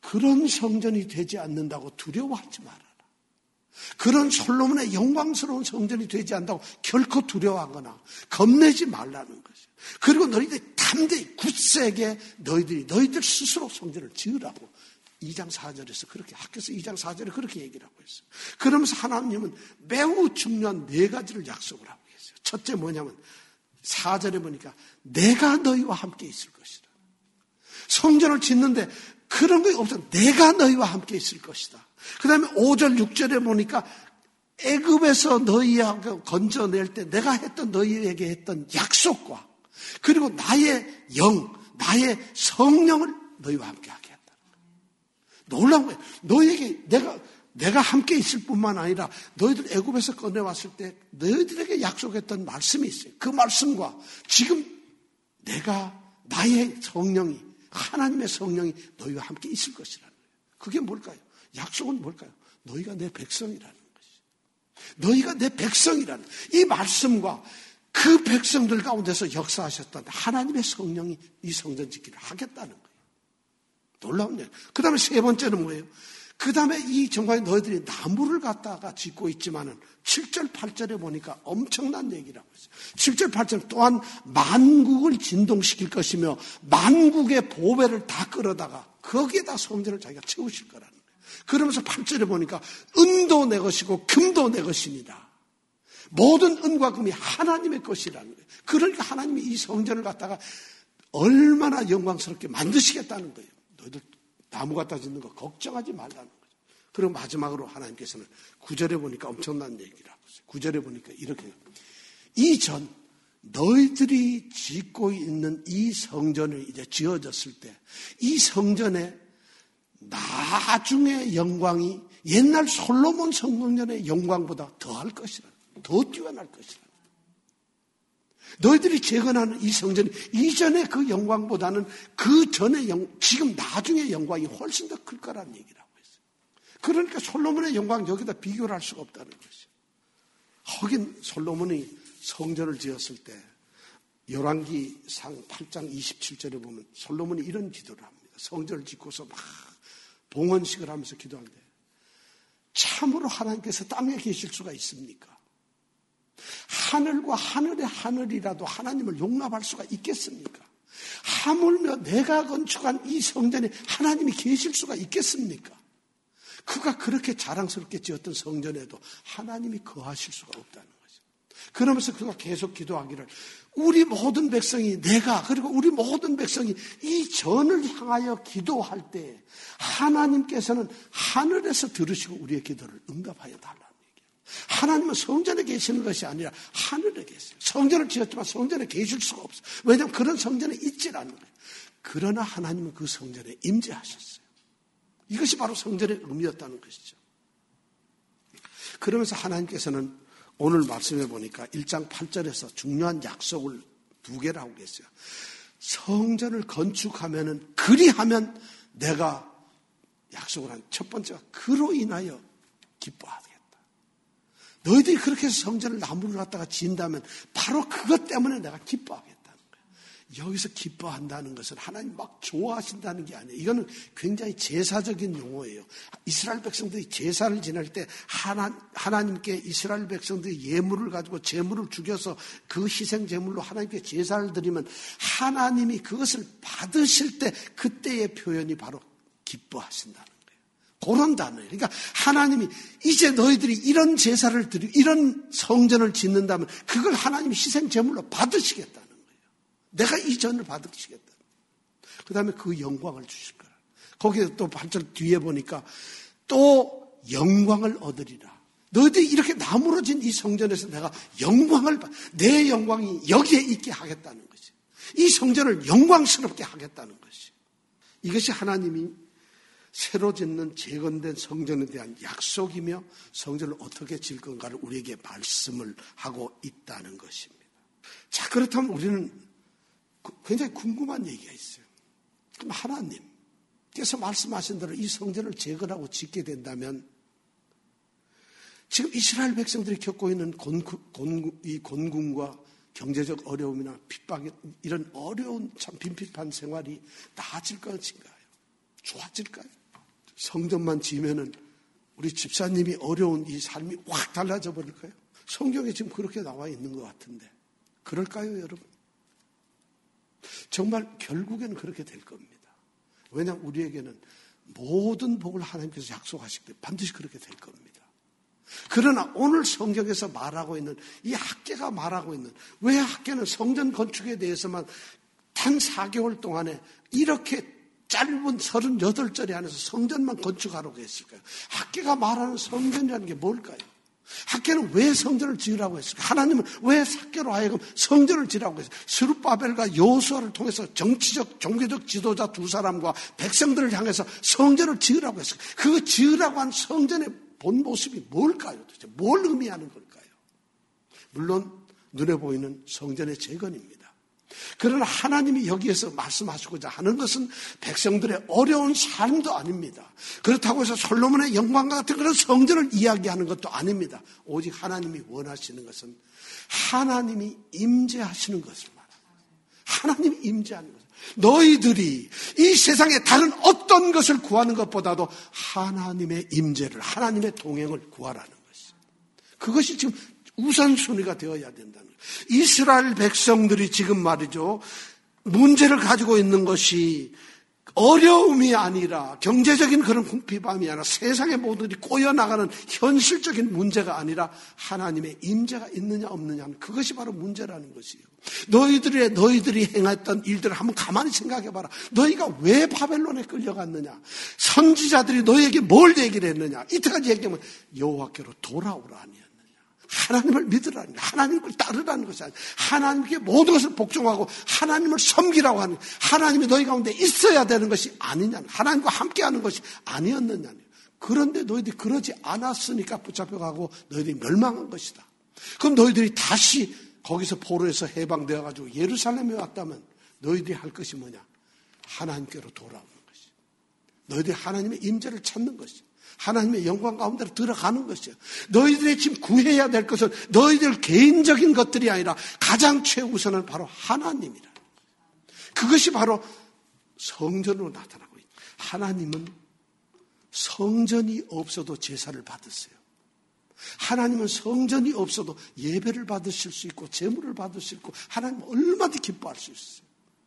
Speaker 1: 그런 성전이 되지 않는다고 두려워하지 말아라. 그런 솔로몬의 영광스러운 성전이 되지 않는다고 결코 두려워하거나 겁내지 말라는 것이에요. 그리고 너희들이 담대히 굳세게 너희들이 너희들 스스로 성전을 지으라고 이 장 사 절에서 그렇게 학교에서 이 장 사 절에 그렇게 얘기를 하고 있어요. 그러면서 하나님은 매우 중요한 네 가지를 약속을 하고 계세요. 첫째 뭐냐면 사 절에 보니까 내가 너희와 함께 있을 것이다. 성전을 짓는데 그런 게 없어. 내가 너희와 함께 있을 것이다. 그 다음에 오 절 육 절에 보니까 애굽에서 너희하고 건져낼 때 내가 했던 너희에게 했던 약속과 그리고 나의 영, 나의 성령을 너희와 함께 하게 했다. 놀라운 거예요. 너희에게 내가 내가 함께 있을 뿐만 아니라 너희들 애굽에서 꺼내왔을 때 너희들에게 약속했던 말씀이 있어요. 그 말씀과 지금 내가 나의 성령이 하나님의 성령이 너희와 함께 있을 것이라는 거예요. 그게 뭘까요? 약속은 뭘까요? 너희가 내 백성이라는 것이죠. 너희가 내 백성이라는 이 말씀과 그 백성들 가운데서 역사하셨던 하나님의 성령이 이 성전 짓기를 하겠다는 거예요. 놀라운 일. 그 다음에 세 번째는 뭐예요? 그 다음에 이 정말 너희들이 나무를 갖다가 짓고 있지만은 칠 절 팔 절에 보니까 엄청난 얘기라고 했어요. 칠 절 팔 절 또한 만국을 진동시킬 것이며 만국의 보배를 다 끌어다가 거기에다 성전을 자기가 채우실 거라는 거예요. 그러면서 팔 절에 보니까 은도 내 것이고 금도 내 것입니다. 모든 은과 금이 하나님의 것이라는 거예요. 그러니까 하나님이 이 성전을 갖다가 얼마나 영광스럽게 만드시겠다는 거예요. 너희들 나무 갖다 짓는 거 걱정하지 말라는 거죠. 그리고 마지막으로 하나님께서는 구 절에 보니까 엄청난 얘기를 하고 있어요. 구 절에 보니까 이렇게 이전 너희들이 짓고 있는 이 성전을 이제 지어졌을 때 이 성전에 나중에 영광이 옛날 솔로몬 성전의 영광보다 더할 것이라, 더 뛰어날 것이라. 너희들이 재건하는 이 성전이 이전의 그 영광보다는 그 전의 영, 지금 나중의 영광이 훨씬 더 클 거라는 얘기라고 했어요. 그러니까 솔로몬의 영광 여기다 비교를 할 수가 없다는 것이죠. 하긴 솔로몬이 성전을 지었을 때 열왕기상 팔 장 이십칠 절에 보면 솔로몬이 이런 기도를 합니다. 성전을 짓고서 막 봉헌식을 하면서 기도하는데 참으로 하나님께서 땅에 계실 수가 있습니까? 하늘과 하늘의 하늘이라도 하나님을 용납할 수가 있겠습니까? 하물며 내가 건축한 이 성전에 하나님이 계실 수가 있겠습니까? 그가 그렇게 자랑스럽게 지었던 성전에도 하나님이 거하실 수가 없다는 거죠. 그러면서 그가 계속 기도하기를 우리 모든 백성이 내가 그리고 우리 모든 백성이 이 전을 향하여 기도할 때 하나님께서는 하늘에서 들으시고 우리의 기도를 응답하여 달라. 하나님은 성전에 계시는 것이 아니라 하늘에 계세요. 성전을 지었지만 성전에 계실 수가 없어요. 왜냐하면 그런 성전에 있질 않는 거예요. 그러나 하나님은 그 성전에 임재하셨어요. 이것이 바로 성전의 의미였다는 것이죠. 그러면서 하나님께서는 오늘 말씀해 보니까 일 장 팔 절에서 중요한 약속을 두 개를 하고 계세요. 성전을 건축하면은 그리하면 내가 약속을 한 첫 번째가 그로 인하여 기뻐하다. 너희들이 그렇게 해서 성전을 나무를 갖다가 지은다면 바로 그것 때문에 내가 기뻐하겠다는 거예요. 여기서 기뻐한다는 것은 하나님 막 좋아하신다는 게 아니에요. 이거는 굉장히 제사적인 용어예요. 이스라엘 백성들이 제사를 지낼 때 하나, 하나님께 이스라엘 백성들이 예물을 가지고 제물을 죽여서 그 희생 제물로 하나님께 제사를 드리면 하나님이 그것을 받으실 때 그때의 표현이 바로 기뻐하신다는 거예요. 그런 단어예요. 그러니까 하나님이 이제 너희들이 이런 제사를 드리고 이런 성전을 짓는다면 그걸 하나님이 희생 제물로 받으시겠다는 거예요. 내가 이 전을 받으시겠다. 그 다음에 그 영광을 주실 거라. 거기에 또 팔 절 뒤에 보니까 또 영광을 얻으리라. 너희들이 이렇게 나무러진 이 성전에서 내가 영광을 받, 내 영광이 여기에 있게 하겠다는 것이. 이 성전을 영광스럽게 하겠다는 것이. 이것이 하나님이 새로 짓는 재건된 성전에 대한 약속이며 성전을 어떻게 질 건가를 우리에게 말씀을 하고 있다는 것입니다. 자, 그렇다면 우리는 굉장히 궁금한 얘기가 있어요. 그럼 하나님께서 말씀하신 대로 이 성전을 재건하고 짓게 된다면 지금 이스라엘 백성들이 겪고 있는 곤구, 곤구, 이 곤궁과 경제적 어려움이나 핍박 이런 어려운 참 빈핍한 생활이 나아질 것인가요? 좋아질까요? 성전만 지면은 우리 집사님이 어려운 이 삶이 확 달라져 버릴까요? 성경에 지금 그렇게 나와 있는 것 같은데 그럴까요, 여러분? 정말 결국에는 그렇게 될 겁니다. 왜냐하면 우리에게는 모든 복을 하나님께서 약속하시기 때문에 반드시 그렇게 될 겁니다. 그러나 오늘 성경에서 말하고 있는 이 학개가 말하고 있는, 왜 학개는 성전 건축에 대해서만 단 사 개월 동안에 이렇게 짧은 서른여덟 절에 안에서 성전만 건축하라고 했을까요? 학개가 말하는 성전이라는 게 뭘까요? 학개는 왜 성전을 지으라고 했을까요? 하나님은 왜 학개로 하여금 성전을 지으라고 했을까요? 스룹바벨과 여호수아를 통해서 정치적, 종교적 지도자 두 사람과 백성들을 향해서 성전을 지으라고 했을까요? 그 지으라고 한 성전의 본 모습이 뭘까요? 도대체 뭘 의미하는 걸까요? 물론 눈에 보이는 성전의 재건입니다. 그러나 하나님이 여기에서 말씀하시고자 하는 것은 백성들의 어려운 삶도 아닙니다. 그렇다고 해서 솔로몬의 영광과 같은 그런 성전을 이야기하는 것도 아닙니다. 오직 하나님이 원하시는 것은 하나님이 임재하시는 것을 말합니다. 하나님이 임재하는 것을. 너희들이 이 세상에 다른 어떤 것을 구하는 것보다도 하나님의 임재를, 하나님의 동행을 구하라는 것이죠. 그것이 지금 우선순위가 되어야 된다는 거예요. 이스라엘 백성들이 지금 말이죠, 문제를 가지고 있는 것이 어려움이 아니라, 경제적인 그런 궁핍함이 아니라, 세상의 모든 일이 꼬여나가는 현실적인 문제가 아니라 하나님의 임재가 있느냐 없느냐는 그것이 바로 문제라는 것이에요. 너희들의 너희들이 행했던 일들을 한번 가만히 생각해봐라. 너희가 왜 바벨론에 끌려갔느냐? 선지자들이 너희에게 뭘 얘기를 했느냐? 이때까지 얘기하면 여호와께로 돌아오라 아니야. 하나님을 믿으라는 거예요. 하나님을 따르라는 것이 아니에요. 하나님께 모든 것을 복종하고 하나님을 섬기라고 하는 거예요. 하나님이 너희 가운데 있어야 되는 것이 아니냐는, 하나님과 함께하는 것이 아니었느냐는. 그런데 너희들이 그러지 않았으니까 붙잡혀가고 너희들이 멸망한 것이다. 그럼 너희들이 다시 거기서 포로에서 해방되어가지고 예루살렘에 왔다면 너희들이 할 것이 뭐냐? 하나님께로 돌아오는 것이죠. 너희들이 하나님의 임재를 찾는 것이죠. 하나님의 영광 가운데로 들어가는 것이요. 너희들이 지금 구해야 될 것은 너희들 개인적인 것들이 아니라 가장 최우선은 바로 하나님이라. 그것이 바로 성전으로 나타나고 있다. 하나님은 성전이 없어도 제사를 받으세요. 하나님은 성전이 없어도 예배를 받으실 수 있고 제물을 받을 수 있고 하나님은 얼마든지 기뻐할 수 있어요.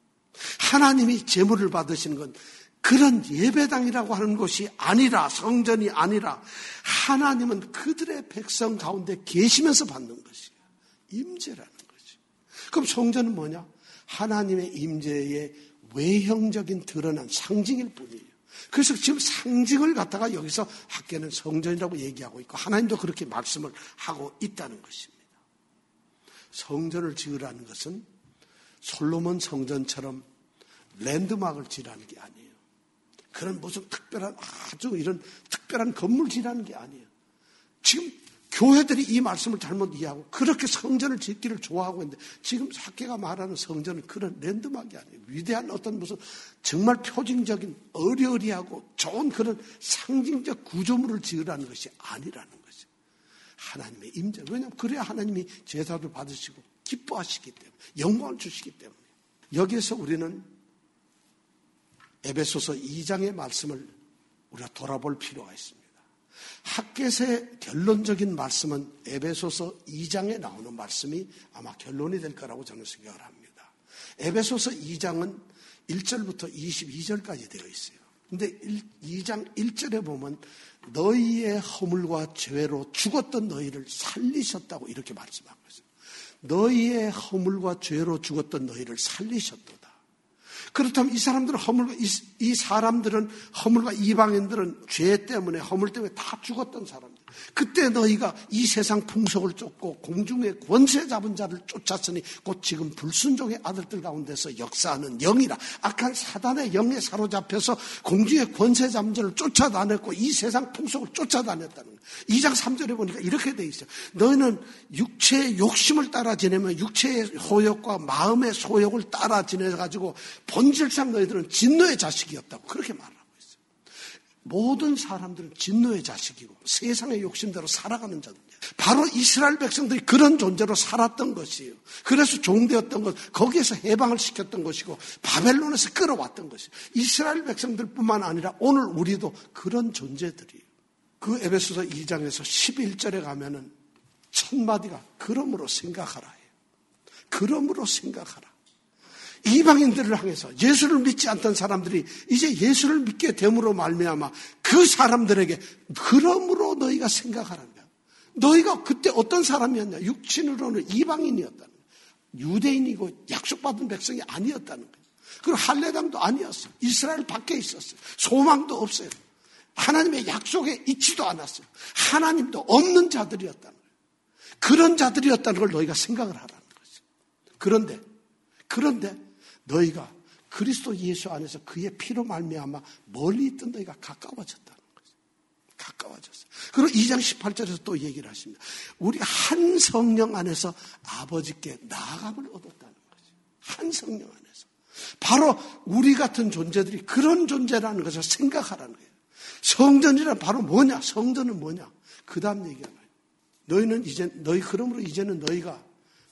Speaker 1: 하나님이 제물을 받으시는 건 그런 예배당이라고 하는 것이 아니라, 성전이 아니라 하나님은 그들의 백성 가운데 계시면서 받는 것이에요. 임재라는 거죠. 그럼 성전은 뭐냐? 하나님의 임재의 외형적인 드러난 상징일 뿐이에요. 그래서 지금 상징을 갖다가 여기서 학개는 성전이라고 얘기하고 있고 하나님도 그렇게 말씀을 하고 있다는 것입니다. 성전을 지으라는 것은 솔로몬 성전처럼 랜드마크를 지으라는 게 아니에요. 그런 무슨 특별한, 아주 이런 특별한 건물 지라는 게 아니에요. 지금 교회들이 이 말씀을 잘못 이해하고 그렇게 성전을 짓기를 좋아하고 있는데 지금 학개가 말하는 성전은 그런 랜드마크가 아니에요. 위대한 어떤 무슨 정말 표징적인 어리어리하고 좋은 그런 상징적 구조물을 지으라는 것이 아니라는 거죠. 하나님의 임재. 왜냐하면 그래야 하나님이 제사를 받으시고 기뻐하시기 때문에, 영광을 주시기 때문에. 여기에서 우리는 에베소서 이 장의 말씀을 우리가 돌아볼 필요가 있습니다. 학개의 결론적인 말씀은 에베소서 이 장에 나오는 말씀이 아마 결론이 될 거라고 저는 생각을 합니다. 에베소서 이 장은 일 절부터 이십이 절까지 되어 있어요. 그런데 이 장 일 절에 보면 너희의 허물과 죄로 죽었던 너희를 살리셨다고 이렇게 말씀하고 있어요. 너희의 허물과 죄로 죽었던 너희를 살리셨도다. 그렇다면 이 사람들은 허물과, 이, 이 사람들은 허물과 이방인들은 죄 때문에, 허물 때문에 다 죽었던 사람들. 그때 너희가 이 세상 풍속을 쫓고 공중의 권세 잡은 자를 쫓았으니 곧 지금 불순종의 아들들 가운데서 역사하는 영이라. 악한 사단의 영에 사로잡혀서 공중의 권세 잡은 자를 쫓아다녔고 이 세상 풍속을 쫓아다녔다는 거예요. 이 장 삼 절에 보니까 이렇게 돼 있어요. 너희는 육체의 욕심을 따라 지내면 육체의 소욕과 마음의 소욕을 따라 지내가지고 본질상 너희들은 진노의 자식이었다고 그렇게 말합니다. 모든 사람들은 진노의 자식이고 세상의 욕심대로 살아가는 자들. 바로 이스라엘 백성들이 그런 존재로 살았던 것이에요. 그래서 종되었던 것, 거기에서 해방을 시켰던 것이고 바벨론에서 끌어왔던 것이에요. 이스라엘 백성들뿐만 아니라 오늘 우리도 그런 존재들이에요. 그 에베소서 이 장에서 십일 절에 가면은 첫 마디가 그러므로 생각하라 해요. 그러므로 생각하라. 이방인들을 향해서 예수를 믿지 않던 사람들이 이제 예수를 믿게 됨으로 말미암아 그 사람들에게 그러므로 너희가 생각하라는 거야. 너희가 그때 어떤 사람이었냐? 육신으로는 이방인이었다는 거야. 유대인이고 약속받은 백성이 아니었다는 거야. 그리고 할례당도 아니었어요. 이스라엘 밖에 있었어요. 소망도 없어요. 하나님의 약속에 있지도 않았어요. 하나님도 없는 자들이었다는 거예요. 그런 자들이었다는 걸 너희가 생각을 하라는 거죠. 그런데 그런데 너희가 그리스도 예수 안에서 그의 피로 말미암아 멀리 있던 너희가 가까워졌다는 거죠. 가까워졌어요. 그리고 이 장 십팔 절에서 또 얘기를 하십니다. 우리 한 성령 안에서 아버지께 나아감을 얻었다는 거죠. 한 성령 안에서. 바로 우리 같은 존재들이 그런 존재라는 것을 생각하라는 거예요. 성전이란 바로 뭐냐? 성전은 뭐냐? 그 다음 얘기가 나요. 너희는 이제, 너희, 그러므로 이제는 너희가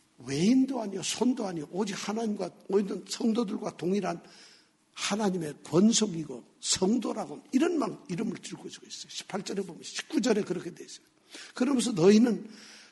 Speaker 1: 외인도 아니요, 손도 아니요, 오직 하나님과, 모든 성도들과 동일한 하나님의 권속이고 성도라고 이런 막 이름을 들고 있어요. 십팔 절에 보면 십구 절에 그렇게 되어 있어요. 그러면서 너희는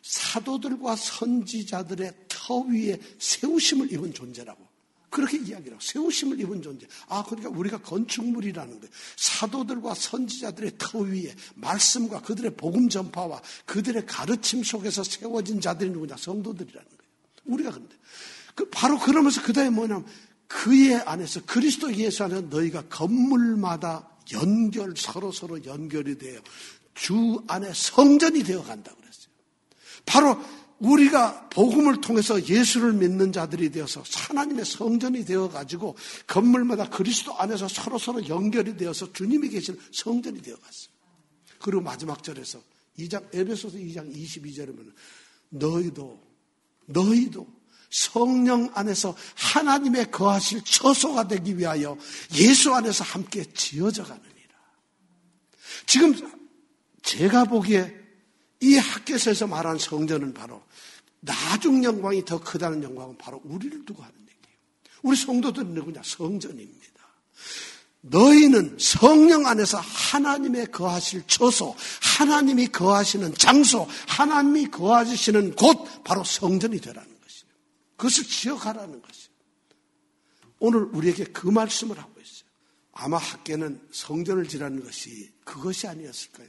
Speaker 1: 사도들과 선지자들의 터 위에 세우심을 입은 존재라고. 그렇게 이야기를 하고 세우심을 입은 존재. 아, 그러니까 우리가 건축물이라는 거예요. 사도들과 선지자들의 터 위에 말씀과 그들의 복음 전파와 그들의 가르침 속에서 세워진 자들이 누구냐? 성도들이라는 거예요. 우리가 그런데. 그 바로 그러면서 그 다음에 뭐냐면 그의 안에서 그리스도 예수 안에서 너희가 건물마다 연결, 서로 서로 연결이 되어 주 안에 성전이 되어 간다고 그랬어요. 바로 우리가 복음을 통해서 예수를 믿는 자들이 되어서 하나님의 성전이 되어가지고 건물마다 그리스도 안에서 서로서로 연결이 되어서 주님이 계신 성전이 되어갔어요. 그리고 마지막 절에서 이 장, 에베소서 이 장 이십이 절에 보면 너희도 너희도 성령 안에서 하나님의 거하실 처소가 되기 위하여 예수 안에서 함께 지어져 가느니라. 지금 제가 보기에 이 학개서에서 말한 성전은 바로 나중 영광이 더 크다는 영광은 바로 우리를 두고 하는 얘기예요. 우리 성도들은 누구냐? 성전입니다. 너희는 성령 안에서 하나님의 거하실 처소, 하나님이 거하시는 장소, 하나님이 거하시는 곳 바로 성전이 되라는 것이에요. 그것을 지어가라는 것이에요. 오늘 우리에게 그 말씀을 하고 있어요. 아마 학개는 성전을 지라는 것이 그것이 아니었을까요?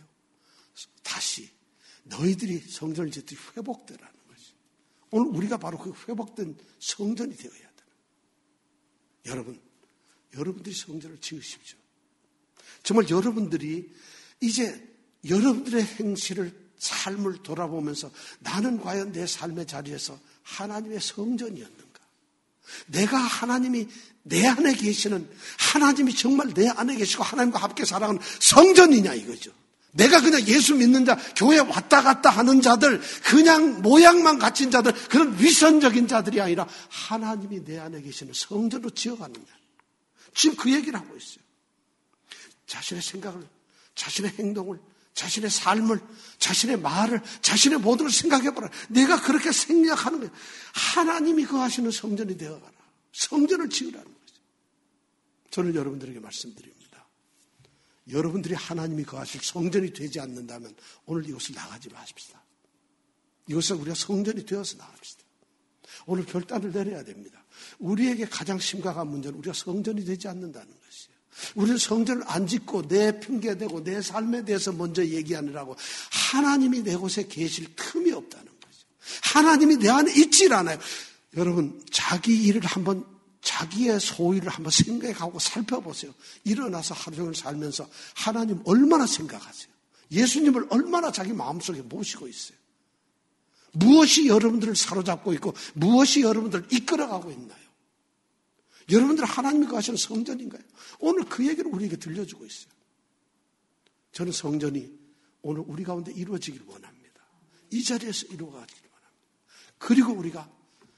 Speaker 1: 다시 너희들이 성전을 짓듯이 회복되라는 것이에요. 오늘 우리가 바로 그 회복된 성전이 되어야 되는 거예요. 여러분, 여러분들이 성전을 지으십시오. 정말 여러분들이 이제 여러분들의 행실을, 삶을 돌아보면서 나는 과연 내 삶의 자리에서 하나님의 성전이었는가? 내가 하나님이 내 안에 계시는, 하나님이 정말 내 안에 계시고 하나님과 함께 살아가는 성전이냐 이거죠. 내가 그냥 예수 믿는 자, 교회 왔다 갔다 하는 자들, 그냥 모양만 갖춘 자들, 그런 위선적인 자들이 아니라 하나님이 내 안에 계시는 성전으로 지어가느냐. 지금 그 얘기를 하고 있어요. 자신의 생각을, 자신의 행동을, 자신의 삶을, 자신의 말을, 자신의 모든 걸 생각해보라. 내가 그렇게 생각하는 거예요. 하나님이 거하시는 성전이 되어가라. 성전을 지으라는 거죠. 저는 여러분들에게 말씀드립니다. 여러분들이 하나님이 거하실 성전이 되지 않는다면 오늘 이곳을 나가지 마십시다. 이곳을 우리가 성전이 되어서 나갑시다. 오늘 결단을 내려야 됩니다. 우리에게 가장 심각한 문제는 우리가 성전이 되지 않는다는 것이에요. 우리는 성전을 안 짓고 내 핑계대고 내 삶에 대해서 먼저 얘기하느라고 하나님이 내 곳에 계실 틈이 없다는 거죠. 하나님이 내 안에 있질 않아요. 여러분, 자기 일을 한번, 자기의 소유를 한번 생각하고 살펴보세요. 일어나서 하루 종일 살면서 하나님 얼마나 생각하세요? 예수님을 얼마나 자기 마음속에 모시고 있어요? 무엇이 여러분들을 사로잡고 있고 무엇이 여러분들을 이끌어가고 있나요? 여러분들 하나님이 거하시는 성전인가요? 오늘 그 얘기를 우리에게 들려주고 있어요. 저는 성전이 오늘 우리 가운데 이루어지길 원합니다. 이 자리에서 이루어가기를 원합니다. 그리고 우리가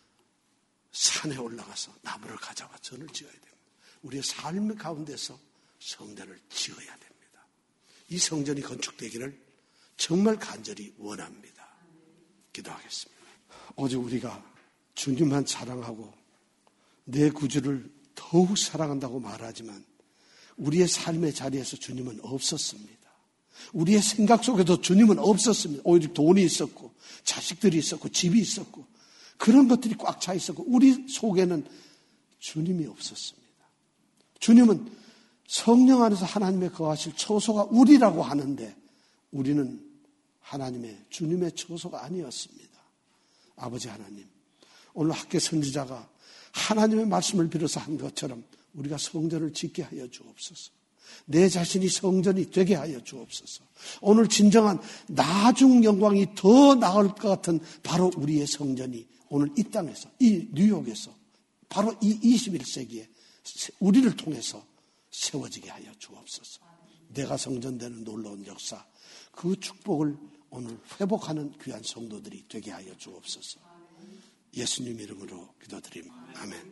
Speaker 1: 산에 올라가서 나무를 가져와 전을 지어야 됩니다. 우리의 삶의 가운데서 성전을 지어야 됩니다. 이 성전이 건축되기를 정말 간절히 원합니다. 기도하겠습니다. 오직 우리가 주님만 사랑하고 내 구주를 더욱 사랑한다고 말하지만 우리의 삶의 자리에서 주님은 없었습니다. 우리의 생각 속에도 주님은 없었습니다. 오히려 돈이 있었고 자식들이 있었고 집이 있었고 그런 것들이 꽉 차 있었고 우리 속에는 주님이 없었습니다. 주님은 성령 안에서 하나님의 거하실 처소가 우리라고 하는데 우리는 하나님의 주님의 처소가 아니었습니다. 아버지 하나님, 오늘 학교 선지자가 하나님의 말씀을 빌어서 한 것처럼 우리가 성전을 짓게 하여 주옵소서. 내 자신이 성전이 되게 하여 주옵소서. 오늘 진정한 나중 영광이 더 나을 것 같은 바로 우리의 성전이 오늘 이 땅에서, 이 뉴욕에서 바로 이 이십일 세기에 우리를 통해서 세워지게 하여 주옵소서. 내가 성전되는 놀라운 역사, 그 축복을 오늘 회복하는 귀한 성도들이 되게 하여 주옵소서. 예수님 이름으로 기도드립니다. 아멘.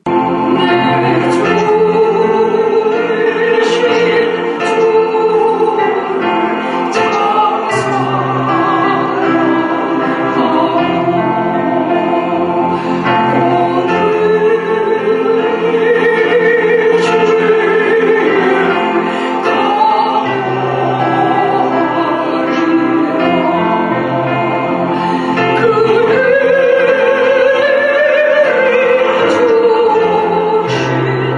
Speaker 2: 주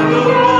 Speaker 1: 하나님